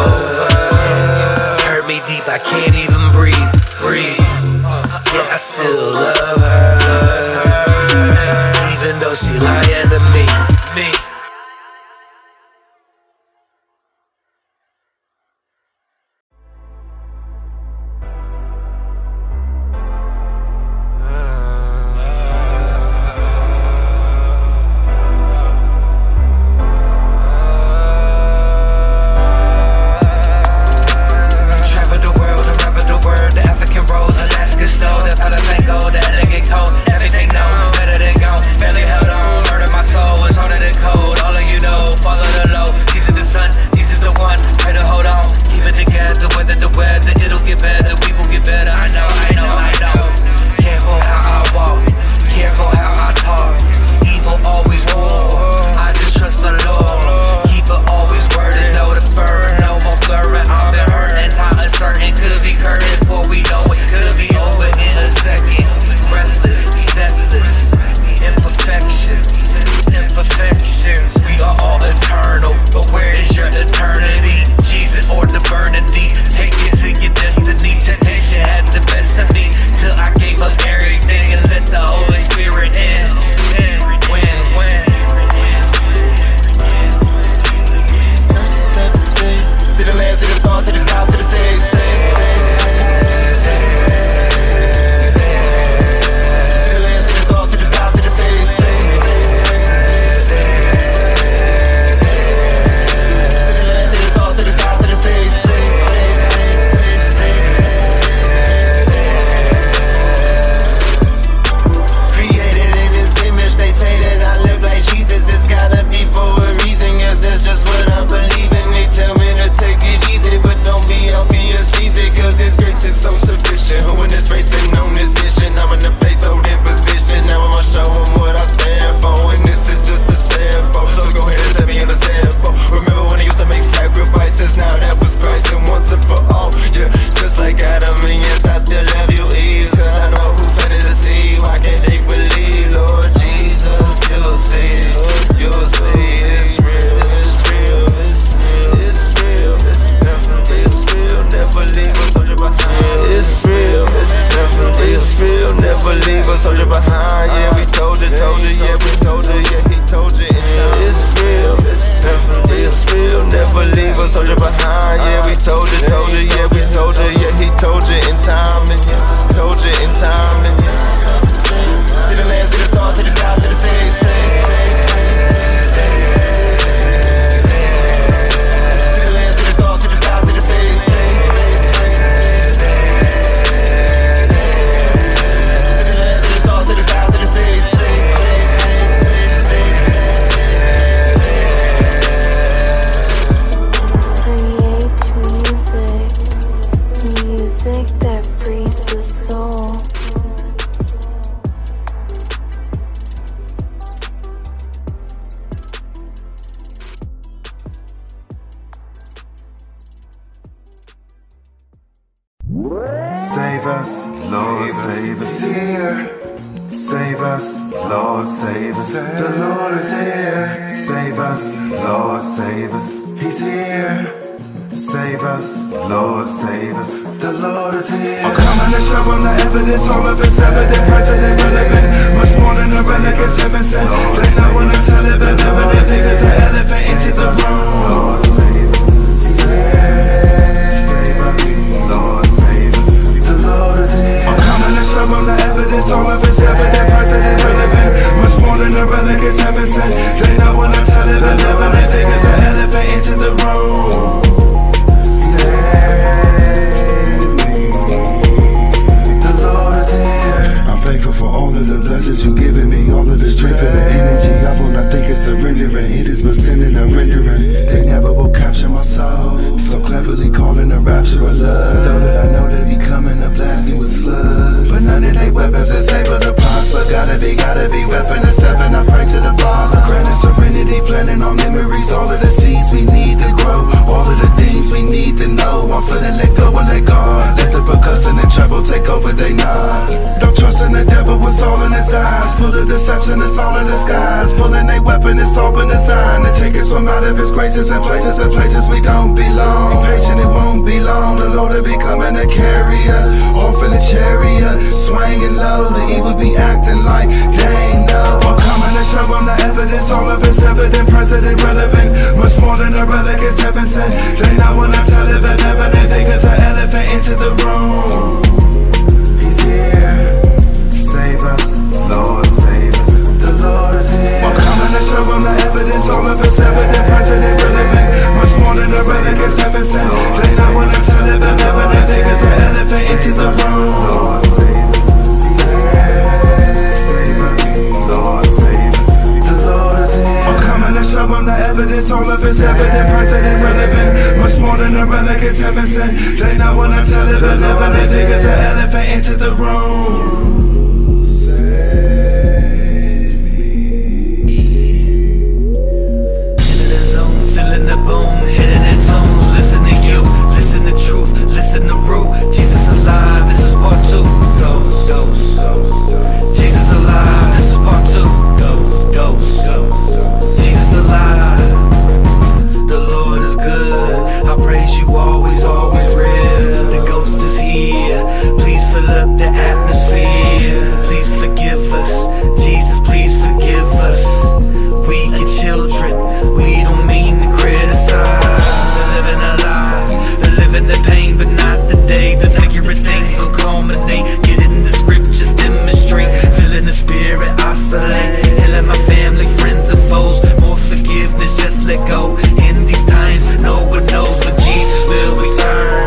Speaker 14: Hurt me deep, I can't even breathe, breathe. Yeah, I still love her, even though she lying to me, me. The
Speaker 6: Save us, Lord, save us here. Save us, Lord, save us. The Lord is here. Save us, Lord, save us. He's here. Save us, Lord, save us. The Lord is here. I'm coming to show them the evidence. All of it's evident, present and relevant. Much more than a relic is heaven sent. They not wanna tell it, but never they think it's an elephant into the room. Lord, save us. He's here. Save us, Lord, save us. The Lord is here. I'm coming to show them the evidence. All of it's evident, present and relevant. Much more than a relic is heaven sent. They not wanna tell it, but never they think it's an elephant into the room. Thankful for all of the blessings you've given me, all of the strength and the energy. I will not think of surrendering. It is but sinning and rendering. They never will capture my soul, so cleverly calling a rapture of love. Though that I know that he coming to blast me with slugs, but none of they weapons is able to prosper. Gotta be, gotta be weapon of seven. I pray to the Father, granted serenity, planning on memories. All of the seeds we need to grow, all of the things we need to know. I'm finna let go and let God. Let the percussion and treble take over, they not. Don't trust in the devil, was all in his eyes. Full of deception, it's all in disguise. Pulling a weapon, it's all been designed to take us from out of his graces and places and places we don't belong. Patient, it won't be long. The Lord will be coming to carry us off in a chariot, swinging low. The evil be acting like they ain't know. I'm coming to show them the evidence. All of it's evident, present and relevant. Much more than a relic is heaven sent. They not wanna tell it, but never they think it's an elephant into the room. He's here. Save us, Lord, save us. The Lord is here. I'm coming to show them the evidence. All of it's evident, present and relevant. Much more than a relic is heaven sent. They not wanna tell it, but never they think it's an elephant into the room. Lord, save us. He's here. Save us, Lord, save us. The Lord is here. I'm coming to show them the evidence. All of it's evident, present and relevant. Much more than a relic is heaven sent. They not wanna tell it, but never they think it's an elephant into the room.
Speaker 1: Boom, hitting in tones, listen to you, listen to truth, listen to root. Jesus alive, this is part two. Dose, dose, dose. Jesus alive, this is part two. Dose, dose, dose. Jesus alive, the Lord is good. I praise you always, always real. The ghost is here, please fill up the atmosphere. Please forgive us, Jesus, please forgive us. We get children, we don't mean to criticize. We're living a lie, we're living the pain, but not the day. The figure of things will culminate. Get in the scriptures, demonstrate. Feeling the spirit, isolate. Healing my family, friends and foes. More forgiveness, just let go. In these times, no one knows when Jesus will return.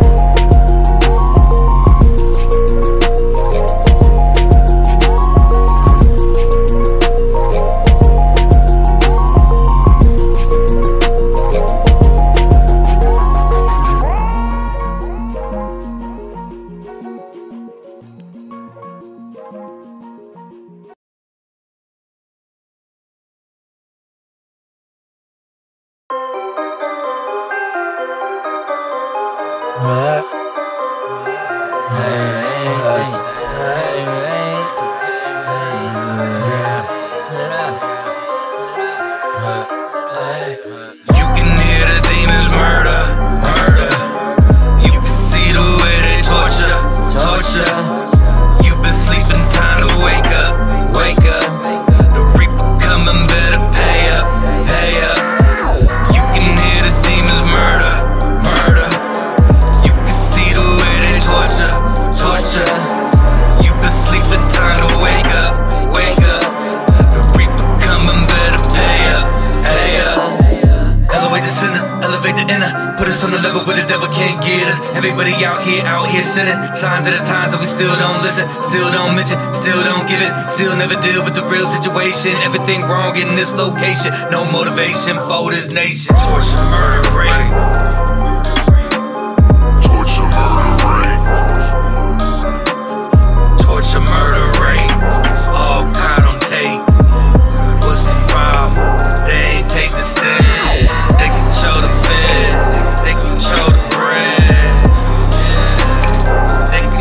Speaker 1: Everybody out here, out here sinning. Signs of the times that we still don't listen, still don't mention, still don't give it, still never deal with the real situation. Everything wrong in this location, no motivation for this nation. Torture, murder, rape. Torture, murder, rape. Torture, murder, rape. All caught on tape. What's the problem? They ain't take the stand. They control the fed. They control the bread. They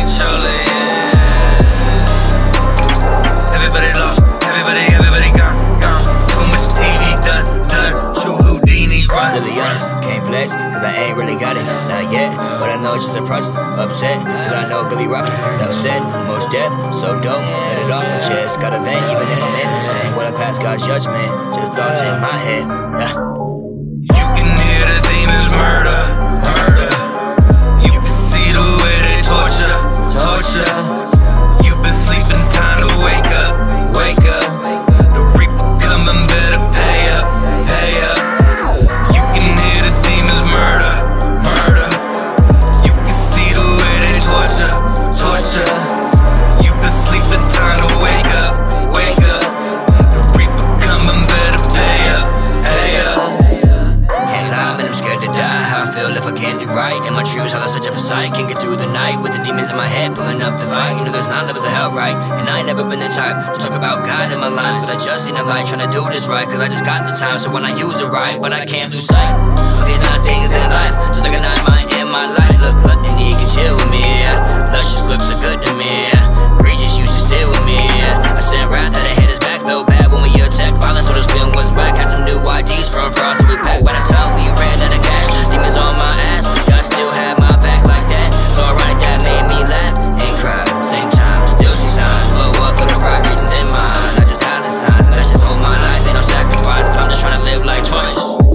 Speaker 20: flex, cause I ain't really got it, not yet. But I know it's just a process, upset, cause I know it could be rockin'. Enough said, most deaf, so dope, let it off my chest. Got a vent, even if I'm innocent. When I pass God's judgment, just thoughts in my head, yeah.
Speaker 1: You can hear the demons murder, murder. You can see the way they torture, torture. You've been sleeping, time to wake up, wake up. The reaper coming, better pay up, pay up. You can hear the demons murder, murder. You can see the way they torture, torture. You've been sleeping, time to wake up, wake up. The reaper coming, better pay up, pay up.
Speaker 20: Can't lie, man, I'm scared to die. How I feel if I can't do right. And my dreams, all I search for sight. Can't get through the night with the demons in my head, pulling up the fight. You know there's nine levels of hell, right? And I ain't never been the type to talk about God in my life, but I just seen the light, trying to do this right. Cause I just got the time, so when I use it right, but I can't lose sight of these nine things in life. Just like a nine mind in my life. Look, look, and he can chill with me, yeah. Luscious looks so good to me, yeah. Preachers used to steal with me, yeah. I sent wrath that I hit his back, felt bad when we attacked. Violence, so this film was whack. Had some new I Ds from fraud, so we packed. By the time we ran out of cash, demons on my ass, God still had my back like that. So ironic that made me laugh and cry. Same time, still see signs. Blow up for the right reasons in mind. I just dollar signs, and that's just all my life. Ain't no sacrifice, but I'm just trying to live like twice.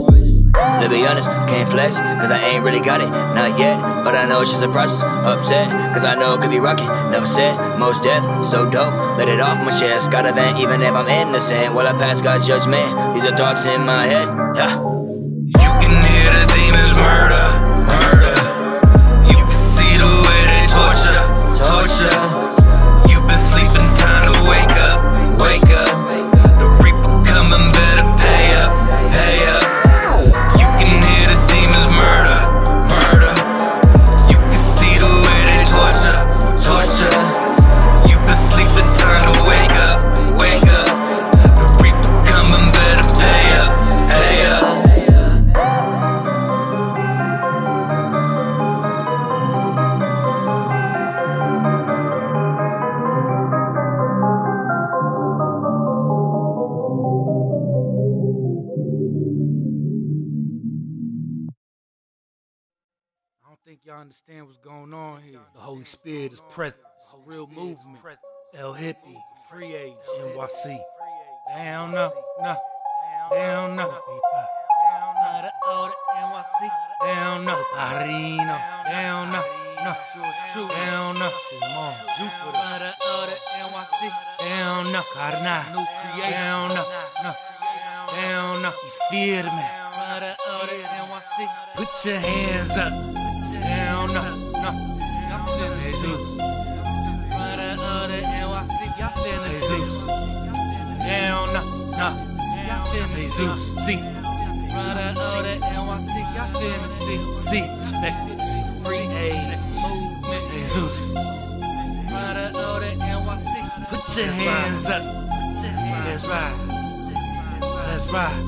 Speaker 20: To be honest, can't flex, cause I ain't really got it, not yet. But I know it's just a process, upset, cause I know it could be rockin'. Never said, most deaf, so dope, let it off my chest. Got a vent, even if I'm innocent. Will I pass God's judgment? These are thoughts in my head, yeah.
Speaker 1: You can hear the demons murder, murder. You can see the way they torture, torture. You've been sleeping, time to wake up, wake up. The reaper coming, better pay up, pay up. You can hear the demons murder, murder. You can see the way they torture, torture. You've been sleeping, time to wake up, wake up. The reaper coming, better pay up, pay up.
Speaker 4: I don't think y'all understand what's going on here. The Holy Spirit is present. It's a real movement. El Hippie, Free Age, N Y C. Down up, no, down up. Down up, Parino. Down up, no, true. Down up, Simon, Jupiter. Down up, Karna. Down up, no, down up. He's firme. Put your hands up. Down up, no. Jesus. Jesus. Down up, no. Jesus. See. See. Respect it. Free age. Jesus. Put your hands up. Let's ride. Let's ride.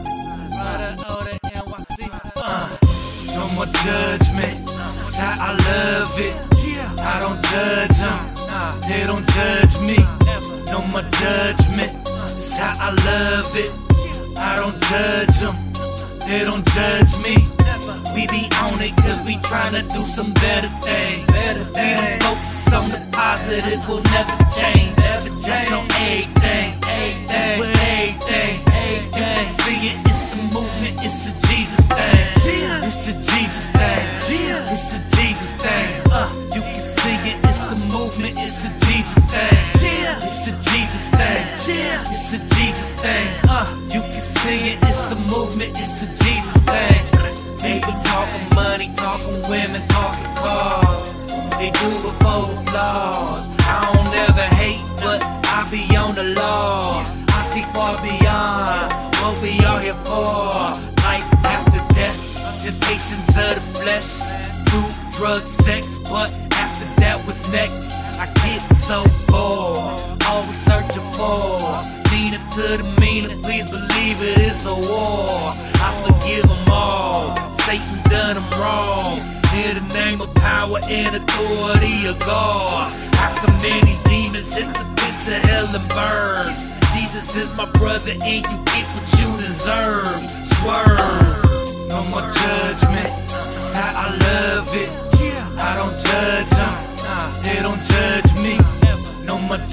Speaker 4: Uh, no more judgment. That's how I love it. I don't judge them. They don't judge me. No more judgment. That's how I love it. I don't judge them. They don't judge me. We be on it cause we tryna do some better things. Better things. We don't focus on the positive, will never change. Never change. That's on everything. That's with everything. You can see it, it's the movement, it's a Jesus thing. It's a Jesus thing. It's a Jesus thing. Uh, you can see it, it's the movement, it's a Jesus thing. It's a Jesus thing. It's a Jesus thing. Uh, you can see it, it's a movement, it's a Jesus thing. They be talking money, talking women, talking cars. They do before applause. I don't ever hate, but I be on the law. I see far beyond what we all here for. Life after death, temptations of the flesh, food, drugs, sex. But after that, what's next? I get so bored, always searching for meaning to the meaner. Please believe it, it's a war. I forgive them all. Satan done them wrong. Near the name of power and authority of God. How come these demons hit the pits of hell and burn? Jesus is my brother and you get what you deserve. Swerve, no more judgment.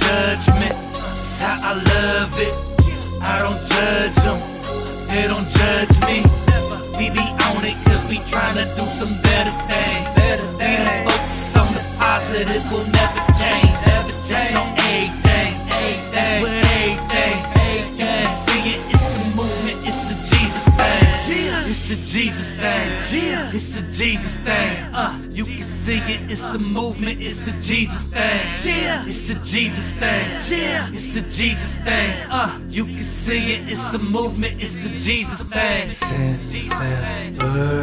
Speaker 4: judgment, it's how I love it. I don't judge them, they don't judge me. We be on it cause we tryna do some better things. Better things. Focus on the positive, will never change. Never change. On everything, everything, with everything. You can see it, it's the movement, it's a Jesus thing. It's a Jesus thing. It's a Jesus thing. Uh, you can see it, it's the movement, it's a Jesus thing. It's a Jesus thing. It's a Jesus thing. Uh, you can see it, it's a movement, it's a Jesus thing. Separate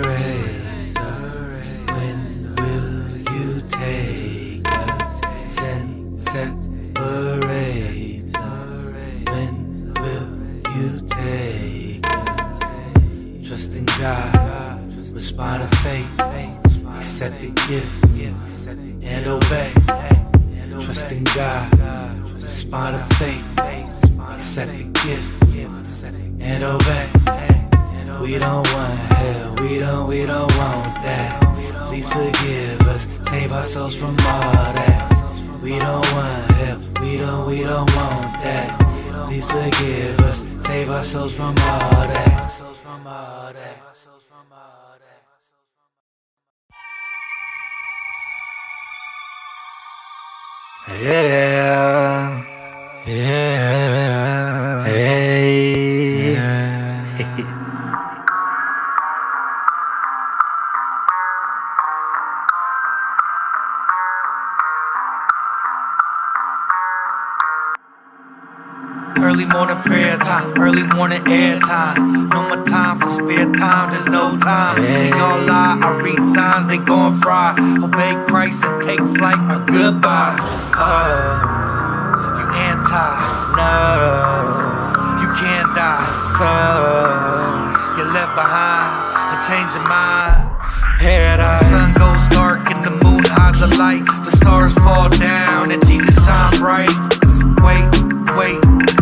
Speaker 4: us. When will you take us? Separate us. When will you take us? Trust in God, respond to faith. Accept the gift and obey. Trust in God, respond to faith. Accept the gift and obey. We don't want hell, we don't, we don't want that. Please forgive us, save our souls from all that. We don't want hell, we don't, we don't want that. Please forgive us, save our souls from all that. Yeah, yeah, hey, yeah. Early morning prayer time, early morning air time. No more time for spare time, there's no time. They all lie, I read signs, they gon' fry. Obey Christ and take flight, or goodbye. Oh, you anti, no, you can't die. So, you're left behind, and change your mind. Paradise. The sun goes dark and the moon hides the light. The stars fall down and Jesus shine bright. Wait, wait.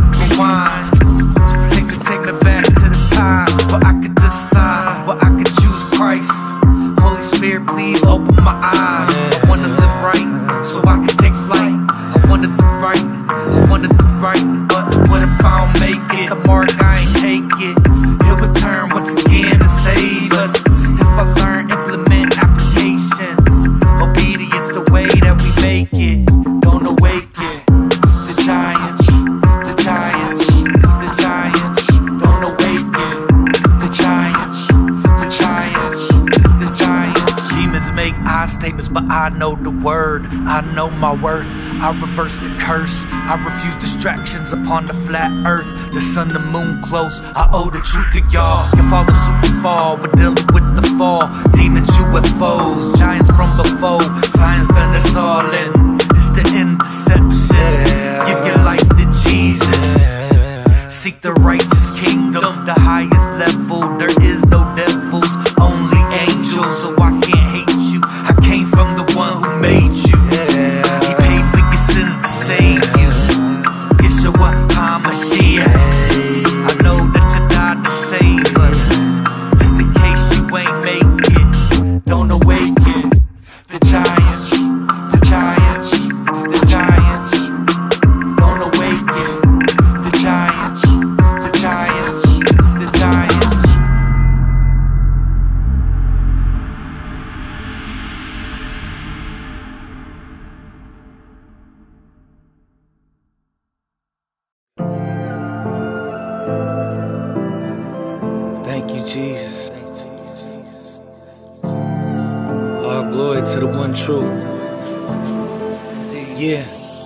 Speaker 4: Take me, take me back to the time where I could decide, where I could choose Christ. Holy Spirit, please open my eyes. I wanna live right, so I can take flight. I wanna do right, I wanna do right. But what if I don't make it? The mark, I ain't take it. He'll return once again and save us. If I learn, implement, application. Obedience, the way that we make it. Don't awaken the giants. I statements, but I know the word. I know my worth. I reverse the curse. I refuse distractions upon the flat earth. The sun, the moon close. I owe the truth to y'all. You follow suit and fall, but dealing with the fall. Demons, U F Os, giants from before. Science done us all in. It's the interception. Give your life to Jesus. Seek the righteous kingdom, the highest level. There is no devils, only angels. So I can't hate you. I came from the one who made you. He paid for your sins to save you. Yeshua HaMashiach. I know that you died to save us. Just in case you ain't make it, don't awaken the giants, the giants, the giants. Don't awaken the giants, the giants, the giants. Thank you, Jesus. All glory to the one true. Yeah.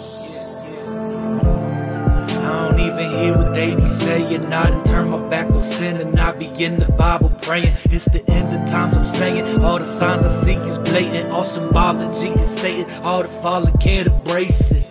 Speaker 4: I don't even hear what they be saying. I done turn my back on sin and I be in the Bible praying. It's the end of times, I'm saying. All the signs I see is blatant. All symbology is Satan. All the fallen can't embrace it.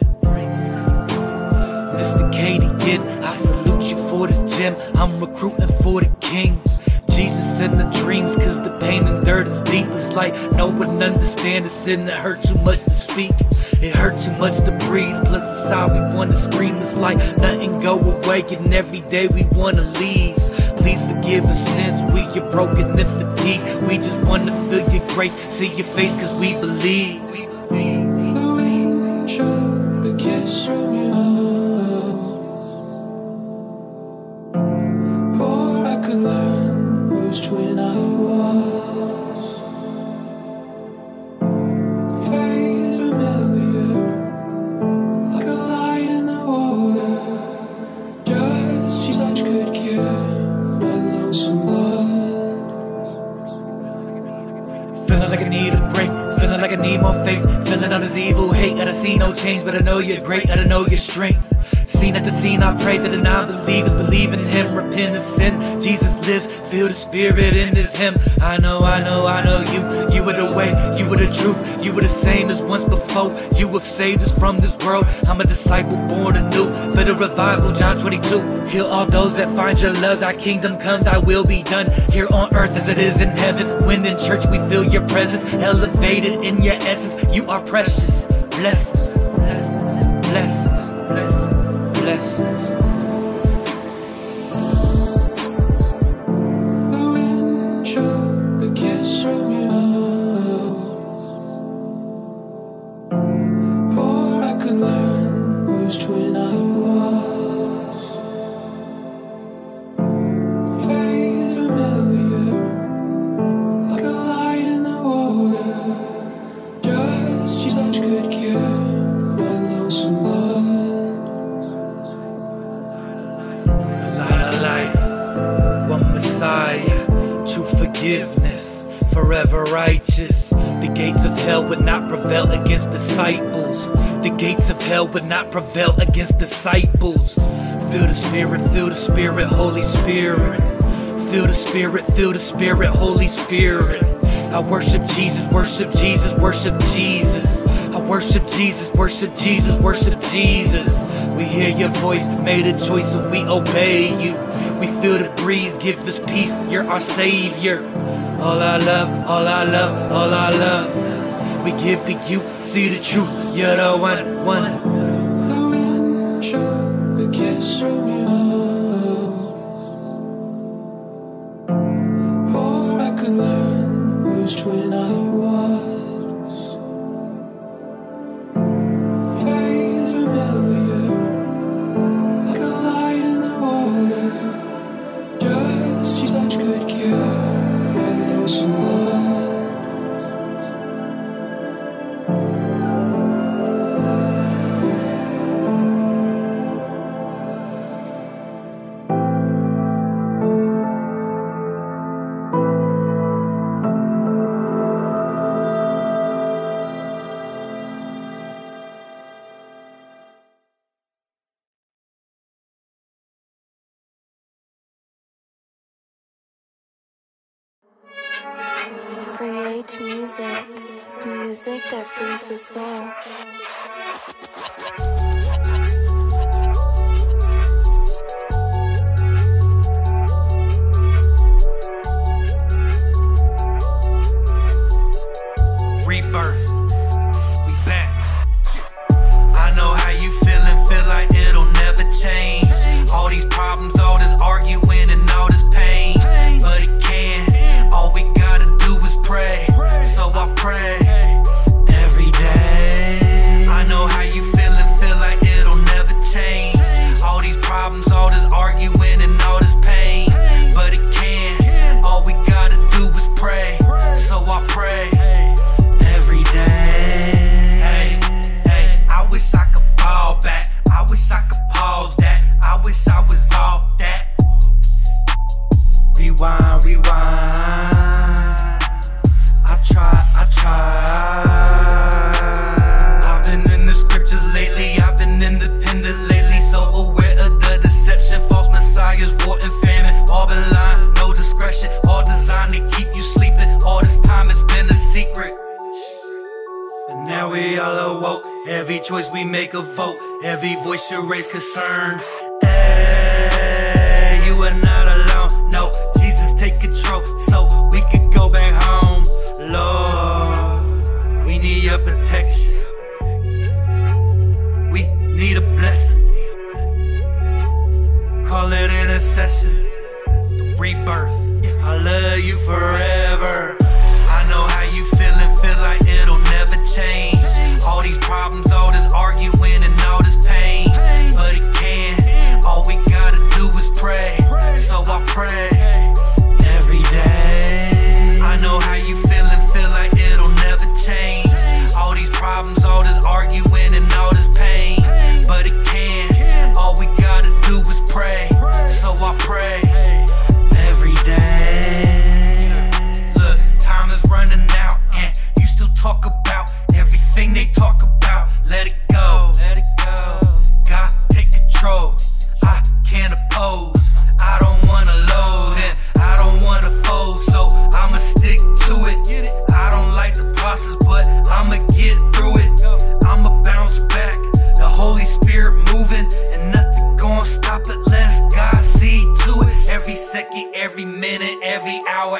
Speaker 4: Mister Kate again, I salute you for this gem. I'm recruiting for the king. Jesus in the dreams, cause the pain and dirt is deep. It's like no one understands the sin that hurt too much to speak. It hurt too much to breathe, plus it's how we wanna scream. It's like nothing go away and every day we wanna leave. Please forgive us sins, we get broken and fatigued. We just wanna feel your grace, see your face cause we believe.
Speaker 7: Show the kiss from you.
Speaker 4: like I need a break, feeling like I need more faith, feeling all this evil hate. I don't see no change, but I know you're great, I don't know your strength. Scene after scene, I pray that the non-believers believe in him, repent of sin. Jesus lives, feel the spirit in this hymn. I know, I know, I know you. You were the way, you were the truth. You were the same as once before. You have saved us from this world. I'm a disciple born anew for the revival, John twenty-two. Heal all those that find your love. Thy kingdom come, thy will be done here on earth as it is in heaven. When in church we feel your presence, elevated in your essence. You are precious. Bless us, bless us, bless us, bless us.
Speaker 7: When I was face familiar, like a light in the water. Just your touch could cure my lonesome blood.
Speaker 4: The light of life, one Messiah, true forgiveness, forever righteous. The gates of hell would not prevail against disciples. The gates of hell would not prevail against disciples. Feel the spirit, feel the spirit, Holy Spirit. Feel the spirit, feel the spirit, Holy Spirit. I worship Jesus, worship Jesus, worship Jesus. I worship Jesus, worship Jesus, worship Jesus. We hear your voice, made a choice and we obey you. We feel the breeze, give us peace, you're our Savior. All I love, all I love, all I love, we give to you, see the truth, you're the one, one.
Speaker 7: The wind shook the kiss from your mouth. Or I could learn most when I was face familiar, like a light in the water. Just your touch could cure some blood.
Speaker 8: Create music, music that frees the soul.
Speaker 4: Rebirth, we back. I know how you feelin', feel like it'll never change. All these problems, all this arguing and all this pain, but it can. All we gotta do is pray, so I pray every day. I know how you feelin', feel like it'll never change. All these problems, all this arguing and all this pain, but it can. All we gotta do is pray, so I pray every day. Hey, hey, I wish I could fall back. I wish I could pause that. I wish I was all that. Rewind, rewind. I try, I try. I've been in the scriptures lately. I've been independent lately. So aware of the deception. False messiahs, war and famine. All been lying, no discretion. All designed to keep you sleeping. All this time it's been a secret. But now we all awoke. Every choice we make a vote. Every voice should raise concern. Hey, you are not alone. No, Jesus take control so we can go back home. Lord, we need your protection. We need a blessing. Call it intercession. The rebirth. I love you forever. I know how you feelin', feel like it'll never change. All these problems, all this arguing and all this pain, but it can. All we gotta do is pray, so I pray every day. I know how you feelin', feel like it'll never change. All these problems, all this arguing and all this pain, but it can. All we gotta do is pray, so I pray every day. Look,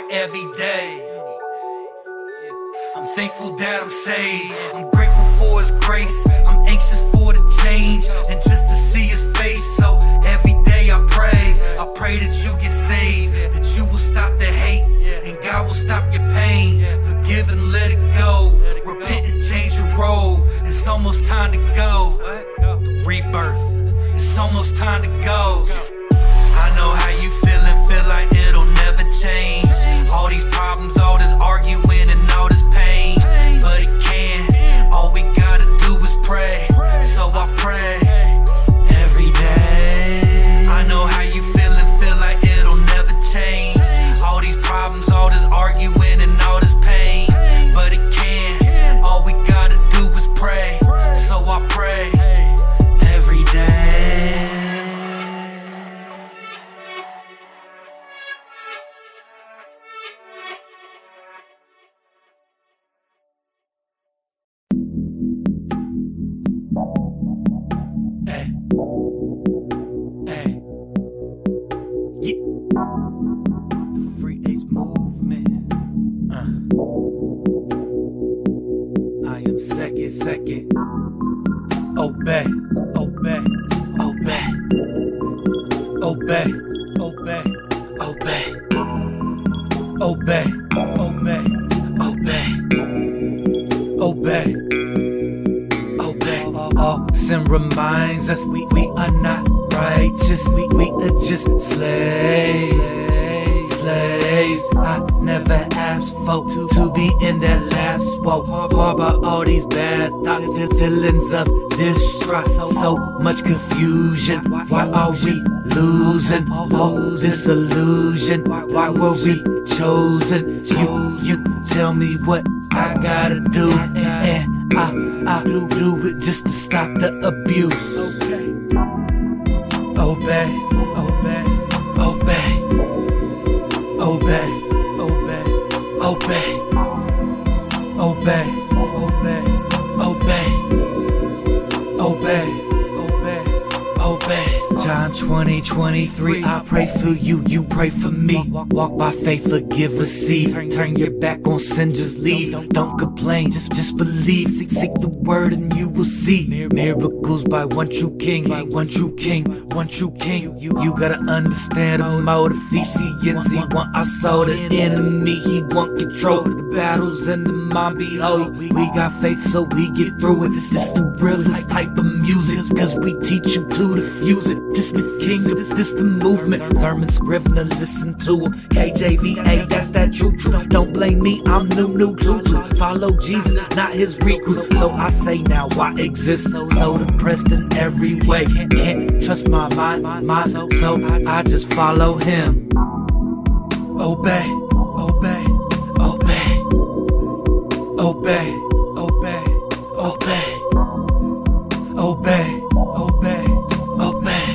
Speaker 4: heart every day. I'm thankful that I'm saved. I'm grateful for His grace. I'm anxious for the change and just to see His face. So every day I pray, I pray that you get saved, that you will stop the hate and God will stop your pain. Forgive and let it go. Repent and change your role. It's almost time to go. The rebirth. It's almost time to go. I know how you feel and feel like it'll never change. All these problems, all this arguing and all this pain, but it can. All we gotta do is pray. So I pray every day. I know how you feel and feel like it'll never change. All these problems, all this arguing and all this pain, but it can. All we gotta do is pray. So I pray every day. Hey, hey, yeah. The Free Age Movement. Uh. I am second, second. Obey, obey, obey, obey, obey, obey, obey, obey, obey, obey. Obey. All sin reminds us we, we are not righteous. We, we are just slaves. Slaves. I never asked for to, to be in that last woe. Harbor all these bad thoughts, feelings of distrust. So much confusion. Why are we losing all this illusion? Why were we chosen? You, you tell me what I gotta do, and I, I do, do it just to stop the abuse. Okay. Obey, obey, obey, obey, obey, obey, obey, obey, obey, obey, obey, obey. John twenty, twenty-three, I pray for you, you pray for me. Walk by faith, forgive, receive. Turn your back on sin, just leave. Don't complain, just just believe. Seek, seek the word and you will see miracles by one true king, by one true king, one true king. You, you gotta understand the motive, efficiency. Want our soul, the enemy, he want control. The battles and the mind, behold. We got faith so we get through it. This, this the realest type of music, cause we teach you to diffuse it. This the kingdom, this, this the movement. Thurman Scrivener, listen to him. K J V A, that's that true, true. Don't blame me, I'm new, new too, too. Follow Jesus, not his recruit. So I say now, why exist? So, so depressed in every way. Can't trust my mind, my soul. So I just follow him. Obey, obey, obey, obey, obey, obey, obey, obey, obey.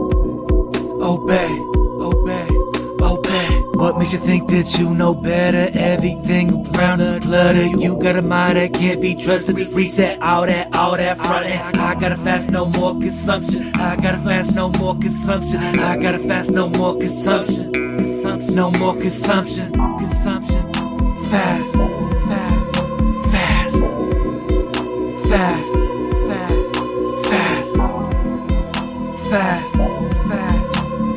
Speaker 4: Obey, obey, obey. What makes you think that you know better? Everything around us cluttered. You got a mind that can't be trusted. Reset all that, all that front end. I gotta fast, no more consumption. I gotta fast, no more consumption. I gotta fast, no more consumption. Consumption, no more consumption. Consumption. Fast, fast, fast, fast, fast, fast, fast, fast.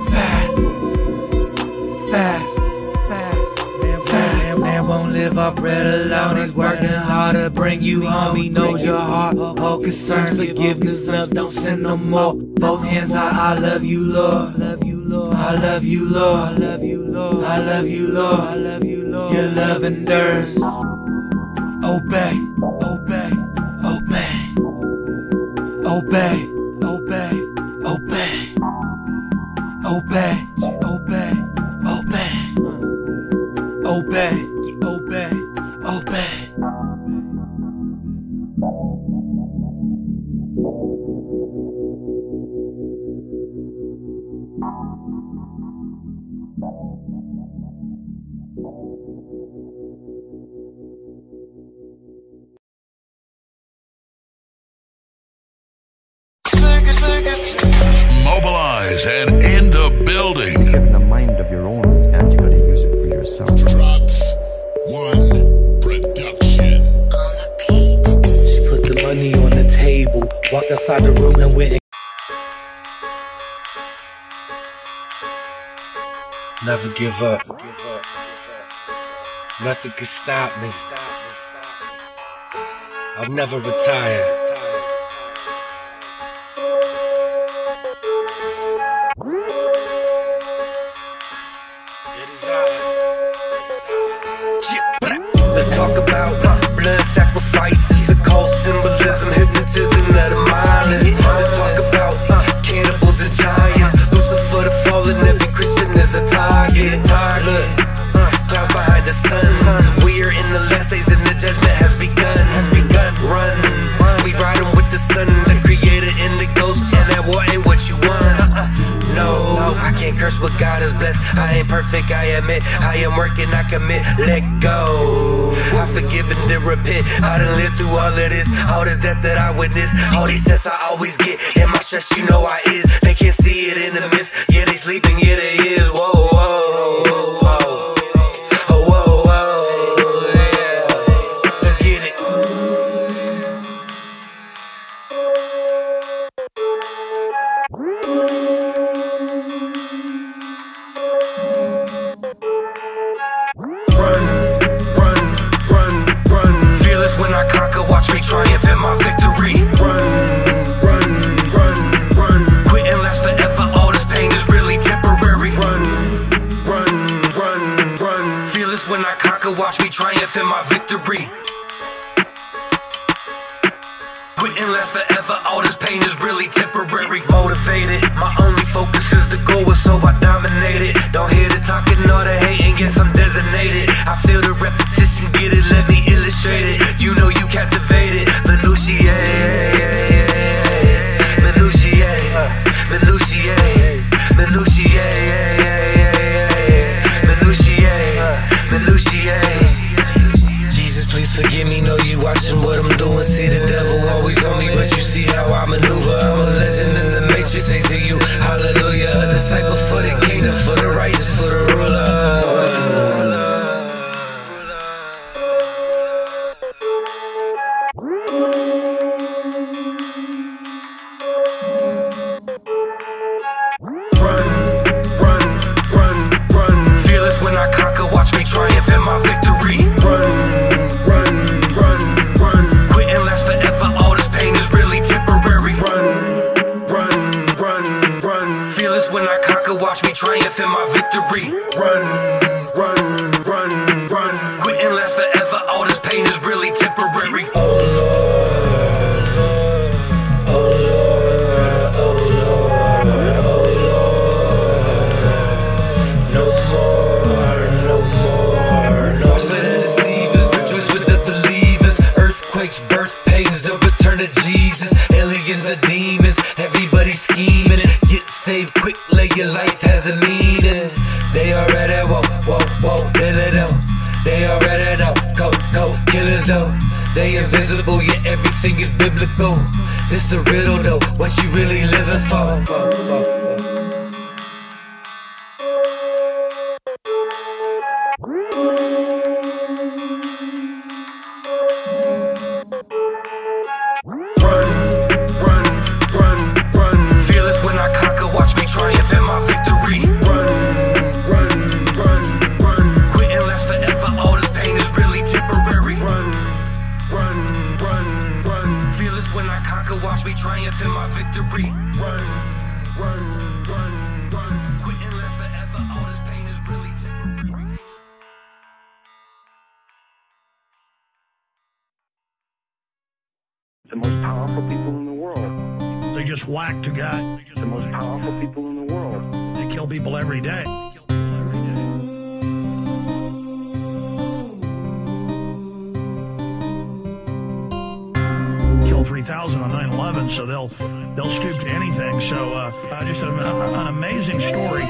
Speaker 4: Fast, fast, man, fast. Man won't live off bread alone. He's working hard to bring you home. He knows your heart, all concerns, forgiveness, love, don't sin no more. Both hands high, I love you, Lord. I love you, Lord. I love you, Lord. I love you, Lord. I love you, Lord. I love you, Lord. Your love endures. Obey, obey, obey, obey, obey, obey, obey, obey. Obey, obey, obey.
Speaker 2: Mobilize and in the building.
Speaker 22: Given a mind of your own, and you got to use it for yourself.
Speaker 2: sound. Drops One Production.
Speaker 14: She put the money on the table, walked outside the room and went and never give up. Nothing can stop me. I'll never retire. It is I. Let's talk about blood sacrifices, occult symbolism, hypnotism of the mindless. Let's talk about cannibals and giants, Lucifer the fallen, every Christian is a target. Look, clouds behind the sun, we are in the last days and the judgment has begun. Run, we riding with the sun, the creator and the ghost, and that war ain't what you want. No, I can't curse what God has blessed. I ain't perfect, I admit. I am working, I commit. Let go. I forgive and then repent. I done lived through all of this, all the death that I witnessed, all these tests I always get, and my stress you know I is. They can't see it in the mist. Yeah, they sleeping, yeah they is. Whoa, whoa, whoa, whoa. Oh, whoa, whoa, yeah. Let's get it. Run, run, run, run. Fearless when I conquer, watch me triumph in my victory. Run, run, run, run. Quit and last forever, all this pain is really temporary. Run, run, run, run. Fearless when I conquer, watch me triumph in my victory. Quit and last forever, all this pain is really temporary. Motivated, my only focus is the goal, so I dominate it. Don't hear the talking or the hating, guess I'm designated. I feel the repetition, get it, let me illustrate it. You know you captivated. Minutiae, minutiae, minutiae, minutiae, minutiae, minutiae. Jesus, please forgive me, know you watching what I'm doing. See the devil always on me, but you see how I maneuver. I'm a legend in the matrix, ain't see you, hallelujah. A disciple for the kingdom, for the righteous, for the ruler. Run, run, run, run. Fearless when I conquer, watch me triumph in my victory. Run, run, run, run. Quit and last forever, all this pain is really temporary. Run, run, run, run. Fearless when I conquer, watch me triumph in my victory. Run, run, run, run. Quit and last forever, all this pain is really temporary. Oh Lord, oh Lord, oh Lord, oh Lord. No more, no more, no more. Watch for the deceivers, rejoice with the believers. Earthquakes, birth pains, they'll return to Jesus. Aliens and demons, everybody scheming. Get saved quick, like your life has a meaning. They already whoa, whoa, whoa, they let them. They already know, go, go, killers though. They invisible, yet everything is biblical. This the riddle though, what you really living for? for, for, for. Run, run, run, run. Fearless when I conquer, watch me triumph in my victory. Run, run, run, run. Quit and last forever, all this pain is really temporary. Run, run, run, run. Fearless when I conquer, watch me triumph in my victory. Run, run, run, run. Quit and last forever, all this pain is really temporary.
Speaker 22: The most powerful people in the world. They just whacked a guy. The most powerful people in the world. They kill people every day. Killed three thousand on nine eleven, so they'll they'll stoop to anything. So uh, uh, just an, an amazing story.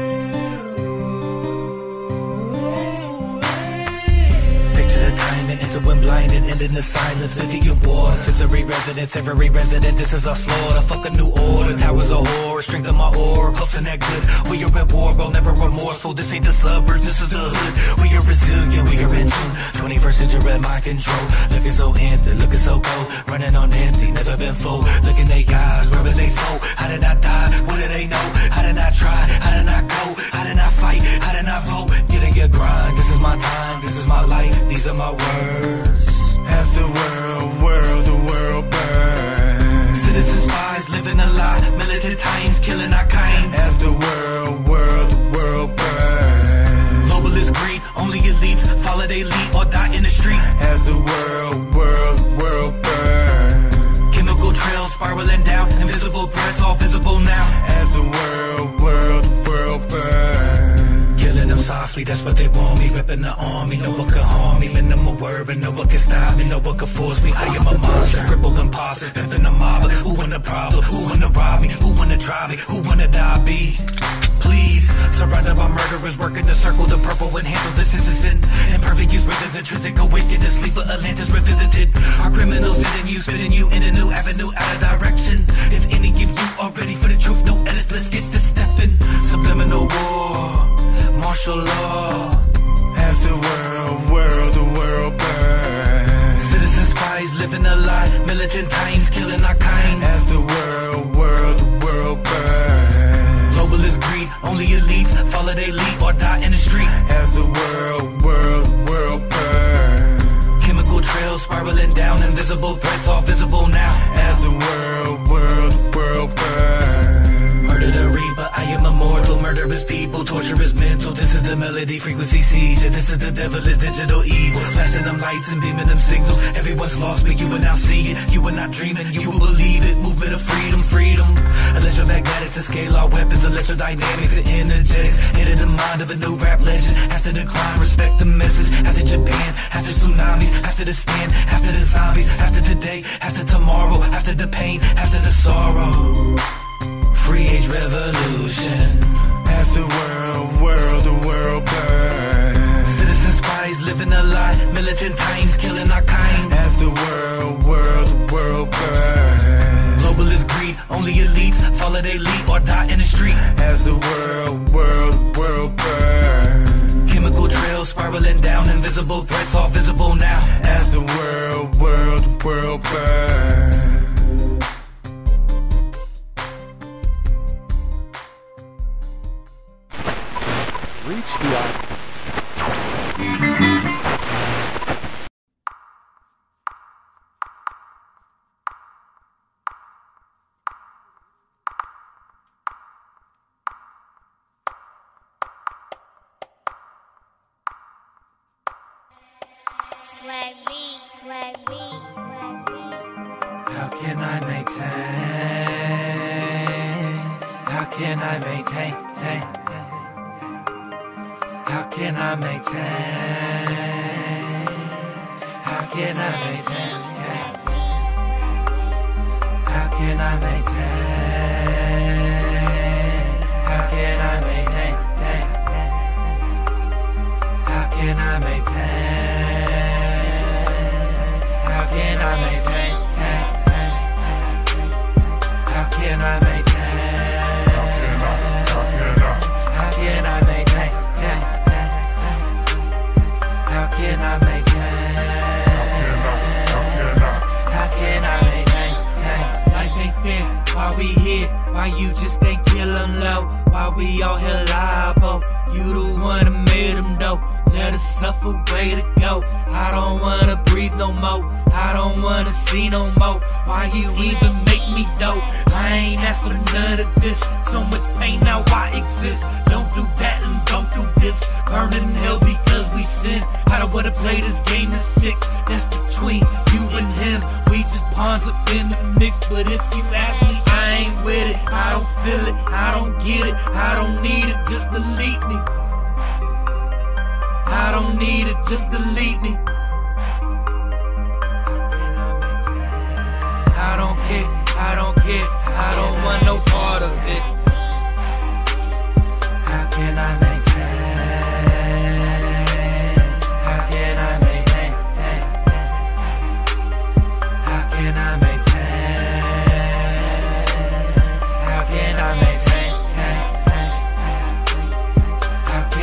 Speaker 14: Picture the time and to when blinded, ending the silence, Lydian water. Sensory residence, every resident, this is our slaughter. Fuck a new order, towers of horror, strength of my aura, puffing that good. We are at war, bro, never remorseful. This ain't the suburbs, this is the hood. We are resilient, we are in tune. twenty-first century at my control. Looking so empty, looking so cold. Running on empty, never been full. Looking they eyes, where is they soul? How did I die? What did they know? How did I try? How did I go? How did I fight? How did I vote? Get in your grind, this is my time, this is my life, these are my words. As the world, world, the world burns. Citizen spies living a lie, militant times killing our kind. As the world, world, the world burns. Globalist greed, only elites follow they lead or die in the street. As the world, world, world burns. Chemical trails spiraling down, invisible threats all visible now. As the world, world, world burns. Killing them softly, that's what they want me. Ripping the army, no one can harm me. Lend them a word, but no one can stop me. No one can force me, I am a monster. Crippled imposter, pimping a mob. Who want a problem? Who wanna rob me? Who wanna try me? Who wanna die be? Please, surrounded by murderers working the circle. The purple enhances the citizen. Imperfect use rhythms, intrinsic awakened. Sleeper Atlantis revisited. Our criminals sitting you, spitting you in a new avenue, out of direction. If any of you are ready for the truth, no edits, let's get this stepping. Subliminal war, martial law. As the world, world, the world burns. Citizen spies living a lie, militant times killing our kind. As the world, world, the world burns. Globalist greed, only elites follow they lead or die in the street. As the world, world, world burns. Chemical trails spiraling down, invisible threats all visible now. As the world, world, world burns. Murder the reaper, I am immortal. Murderous people, torturous mental. This is the melody, frequency seizure. This is the devilish digital evil. Flashing them lights and beaming them signals. Everyone's lost, but you will now see it. You are not dreaming, you will believe it. Movement of freedom, freedom. Electromagnetic to scale our weapons. Electrodynamics and energetics. Enter the mind of a new rap legend. After decline, respect the message. After Japan, after tsunamis. After the stand, after the zombies. After today, after tomorrow. After the pain, after the sorrow. Free age revolution. As the world, world, the world burns. Citizen spies living a lie, militant times killing our kind. As the world, world, the world burns. Globalist greed, only elites follow they lead or die in the street. As the world, world, world burns. Chemical trails spiraling down, invisible threats all visible now. As the world, world, world burns.
Speaker 5: Reach the eye.
Speaker 9: Swag beat, swag beat, swag beat.
Speaker 4: How can I maintain? How can I maintain? How can I maintain? How can I maintain? How can I maintain? How can I maintain? How can I maintain? How can I maintain? How can I maintain? How can I maintain? How can I maintain? How can I maintain? Life ain't fair, why we here? Why you just ain't kill them low? Why we all here liable? You the one that made them though. Let us suffer, way to go. I don't wanna breathe no more. I don't wanna see no more. Why you even make me though? I ain't asked for none of this. So much pain, now I exist. Don't do that and don't do this. Burning in hell because we sin. I don't wanna play this game, it's sick. That's between you and him. We just pawns up in the mix. But if you ask me, I ain't with it. I don't feel it, I don't get it. I don't need it, just delete me. I don't need it, just delete me. I don't care, I don't care, I don't want no part of it. How can I maintain? How can I maintain?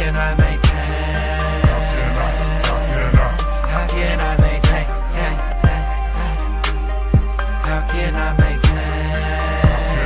Speaker 4: can I maintain? How can I maintain? How can I maintain?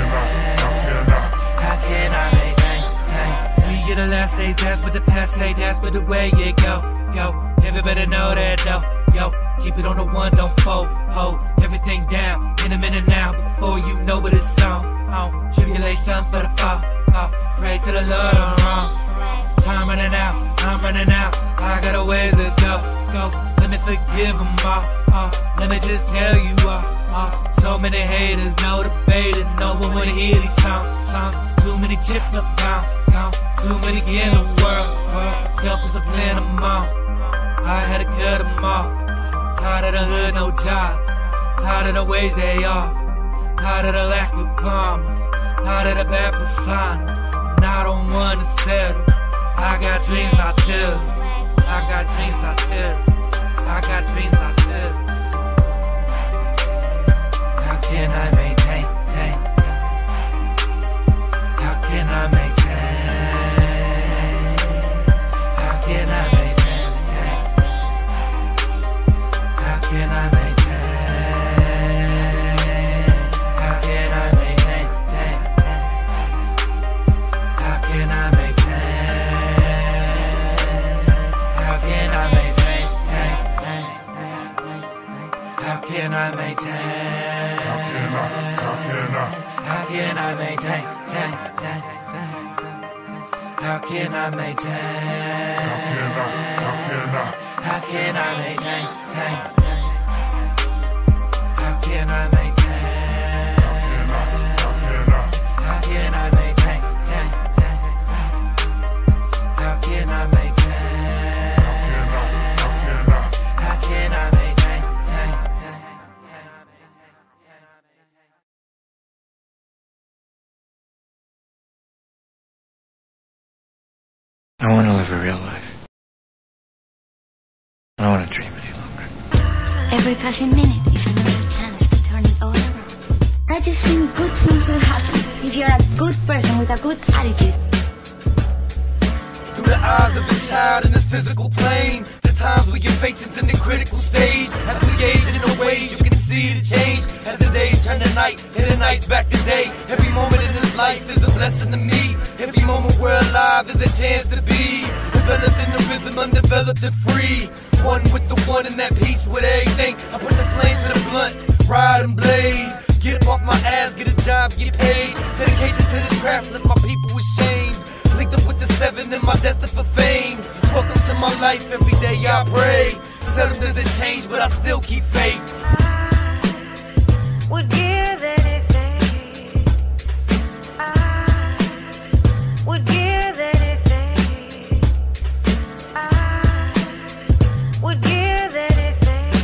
Speaker 4: How can I maintain? We get the last days, that's what the past say, that's but the way it go, go. Everybody better know that though, yo. Keep it on the one, don't fold, hold everything down in a minute now before you know what it's on. on. Tribulation for the fall, fall. Pray to the Lord I'm wrong. Time running out, I'm running out. I got a ways to go, go. Let me forgive them all, all. Let me just tell you all, all. So many haters, no debating. No one wanna hear these songs, songs. Too many chipped up, gone, gone. Too many in the world, world. Self-discipline, I'm on. I had to cut them off. Tired of the hood, no jobs. Tired of the ways they offer. Tired of the lack of commas. Tired of the bad personas. And I don't wanna settle. I got dreams I tell. I got dreams I tell. I got dreams I tell. How can I maintain? How can I maintain? How can I maintain? How can I maintain? How can I maintain? How can I maintain? How can I maintain? How can I maintain? How can I maintain? How can I maintain? How can I maintain? How can I maintain? How can I maintain? How can I maintain? How can I maintain?
Speaker 3: I want to live a real life. I don't want to dream any longer.
Speaker 18: Every passing minute is another chance to turn it all around. I just think good things will happen if you're a good person with a good attitude.
Speaker 4: Through the eyes of a child in this physical plane, the times we get patience in the critical stage. As we age in the ways you can see the change. As the days turn to night and the nights back to day. Every moment in this life is a blessing to me. Every moment we're alive is a chance to be developed in the rhythm, undeveloped and free. One with the one and that peace with everything. I put the flame to the blunt, ride and blaze. Get up off my ass, get a job, get paid. Dedication to this craft, lift my people ashamed. Linked up with the seven and my destined for fame. Welcome to my life, every day I pray. Seldom does it change, but I still keep faith.
Speaker 8: Would give anything. I would give anything. I would give anything.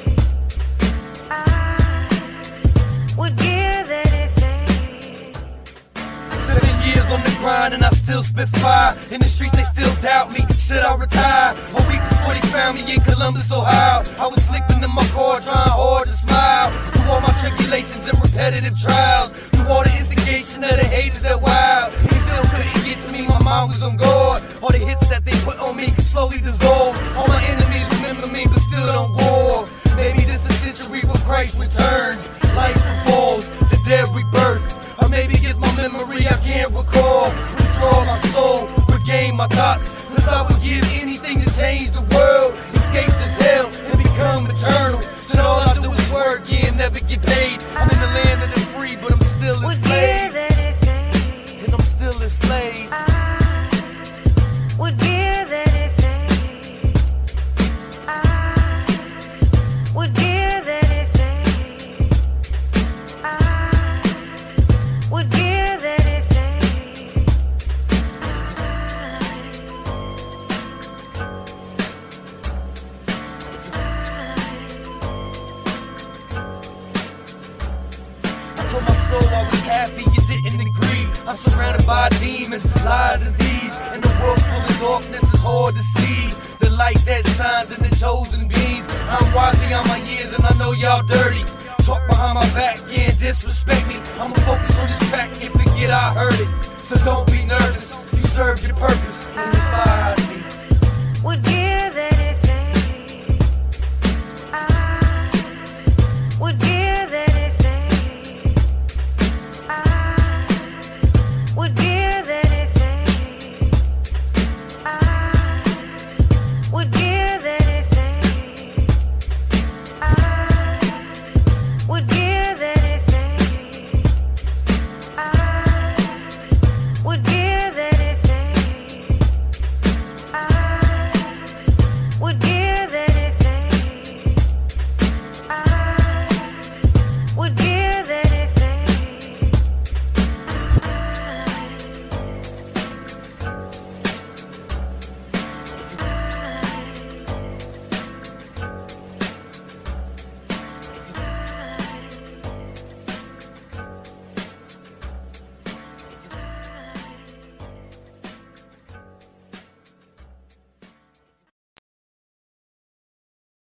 Speaker 8: I would give anything.
Speaker 4: Seven years on the grind and I still spit fire. In the streets they still doubt me, should I retire? A week before they found me in Columbus, Ohio, I was sleeping in my car trying hard to smile. Through all my tribulations and repetitive trials, through all the instigation of the haters that wild, he still couldn't get to me, my mind was on guard. All the hits that they put on me slowly dissolve. All my enemies remember me but still don't war. Maybe this the century where Christ returns. Life evolves, the dead rebirth. Or maybe it's my memory I can't recall. Withdraw my soul, regain my thoughts. Cause I would give anything to change the world. Escape this hell and become eternal. So all I do is work and never get paid. I'm in the land of the free but I'm still a slave. And I'm still a slave.
Speaker 8: I would give anything. I would give anything. I would give anything.
Speaker 4: I told my soul I was happy, you didn't agree. I'm surrounded by demons, lies and thieves. And the world full of darkness is hard to see. The light that shines in the chosen beings. I'm wise beyond my years and I know y'all dirty. Talk behind my back, yeah, disrespect me. I'ma focus on this track and forget I heard it. So don't be nervous, you served your purpose and inspired